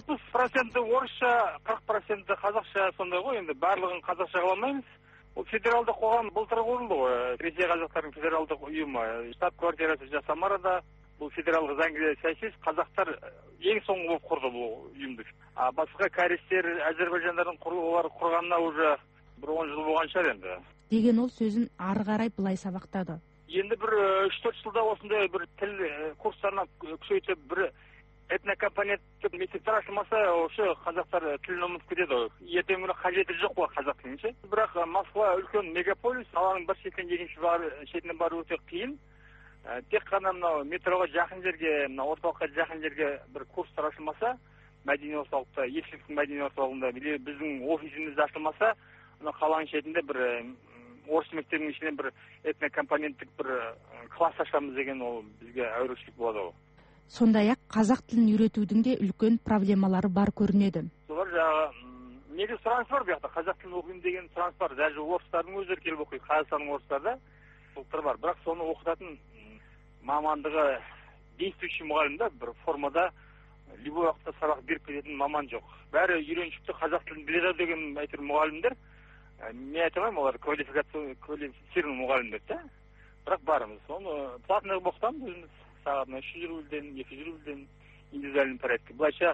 60% орысша, 40% қазақша, сондай ғой. Енді барлығын қазақша қыламаймыз. Ол федералды қоғам былтыр құрылды ғой. Ресей қазақтарының федералдық ұйымы. Штаб-квартирасы Самарада. Бұл федералдық заңға сәйкес қазақтар ең соңғы болып құрды бұл ұйымды. Басқа кәрестер, әзербайжандардың құрғанына уже бір 10 жыл болған шығар енді.
Деген ол сөзін ары қарай былай сабақтады.
Енді бір 3-4 жылда осындай бір тіл курстарына күшейтіп, бір этнокомпоненттік мектептер ашылмаса, осы қазақтар тілін ұмытып кетеді. Ертең күні қажеті жоқ қой қазақ тілінше. Бірақ Москва үлкен мегаполис, алаңның бір шетінен екінші шетіне бару өте қиын. Тек қана мынау метроға жақын жерге, орталыққа жақын жерге бір курстар ашылмаса, мәдени орталықта, елшіліктің мәдени орталығында, біздің офисіміз ашылмаса, қаланың шетінде бір орыс мектебінің ішінен бір этнокомпоненттік бір класс ашамыз деген ол бізге әурешілік болады.
Сондай-ақ қазақ тілін үйретудің де үлкен проблемалары бар көрінеді.
Солар жағы неге сұраныс бар бұяқта, қазақ тілін оқимын деген сұраныс бар. Даже орыстардың өздері келіп оқиды, Қазақстанның орыстарда былтыр бар. Бірақ соны оқытатын мамандығы действующий мұғалімде бір формада любой уақытта сабақ беріп кететін маман жоқ. Бәрі үйреншікті қазақ тілін біледі деген әйтеуір мұғалімдер. Мен айтамаймын, олар квалифицированный мұғалімдер, да? Бірақ барымыз. Оны платный оқытамыз өзіміз. Сағатына 300 рубльден, 200 рубльден индивидуальный порядке. Былайша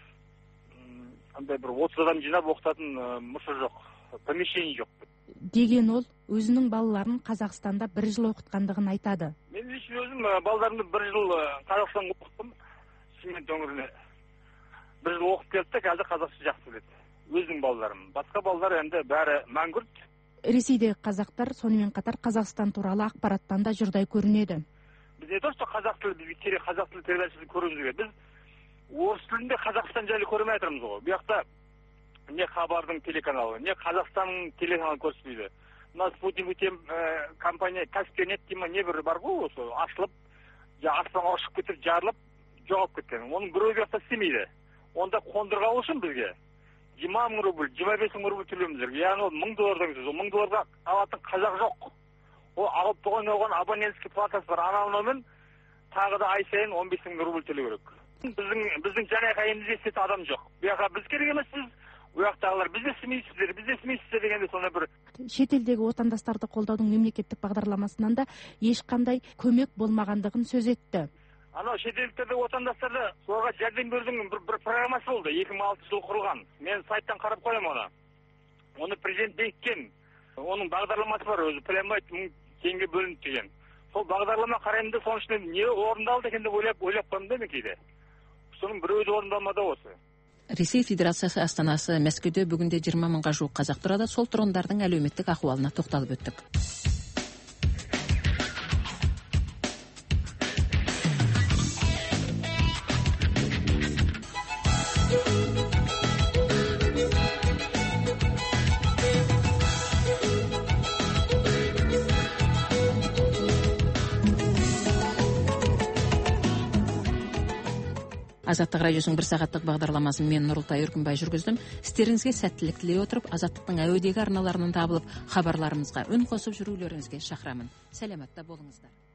андай бір 30 адам жинап оқытатын мұршы жоқ, помещение жоқ.
Деген ол өзінің балаларын Қазақстанда 1 жыл оқытқандығын айтады.
Мен лично өзім балаларымды 1 жыл Қазақстанда оқыттым, Шымкент өңіріне. 1 жыл оқып келді, қазір қазақша жақсы біледі. Өзінің балаларым. Басқа балалар енді бәрі мәңгүрт.
Ресейдегі қазақтар сонымен қатар Қазақстан туралы ақпараттан да жұрдай көрінеді.
Біз не то, что қазақ тілі бізге керек, қазақ тілі передачасын көруіміз керек. Біз орыс тілінде Қазақстан жайлы көрмей жатырмыз ғой. Бұл жақта не хабардың телеканалы, не Қазақстанның телеканалы көрсетпейді. Мына спутник компания Каспианет дейме не бір бар ғой, осы ашылып
аспанға ұшып кетіп жарылып жоғалып кеткен. Оның біреуге ақша істемейді. Онда қондырғалы үшін бізге 20 мың рубль, 25 мың рубль төлеуіміз керек. Яғни ол $1000 сөз. Ол $1000 алатын қазақ жоқ. Ол алып оған абонентский платасы бар. Анаумен тағы да ай сайын 15 мың рубль төлеу керек. Біздің жаңа қайымызды естетін адам жоқ. Бұяққа біз керек емессіз, бұяқтағылар бізде істемейсіздер дегенде сонда бір.
Шетелдегі отандастарды қолдаудың мемлекеттік бағдарламасынан да ешқандай көмек болмағандығын сөз етті.
Анау шетелдіктерде отандастарды соларға жәрдем берудің бір программасы болды. 2006 жылы құрылған. Мен сайттан қарап қоям оны. Оны президент бекіткен. Оның бағдарламасы бар, өзі пілемайт мың теңге бөлінді деген. Сол бағдарлама қараймды, соның ішінде не орындалды екен деп ойлап қойдым да мен кейде. Соның біреуі де орындалмады осы.
Ресей Федерациясы астанасы Мәскеуде бүгінде 20 мыңға жуық қазақ тұрады. Сол тұрғындардың әлеуметтік ахуалына тоқталып өттік. Азаттық радиосының 1 сағаттық бағдарламасын мен Нұрылтай Өркінбай жүргіздім. Істеріңізге сәттілік тілей отырып, Азаттықтың әуедегі арналарынан табылып, хабарларымызға үн қосып жүрулеріңізге шақырамын. Сәлематта болыңыздар.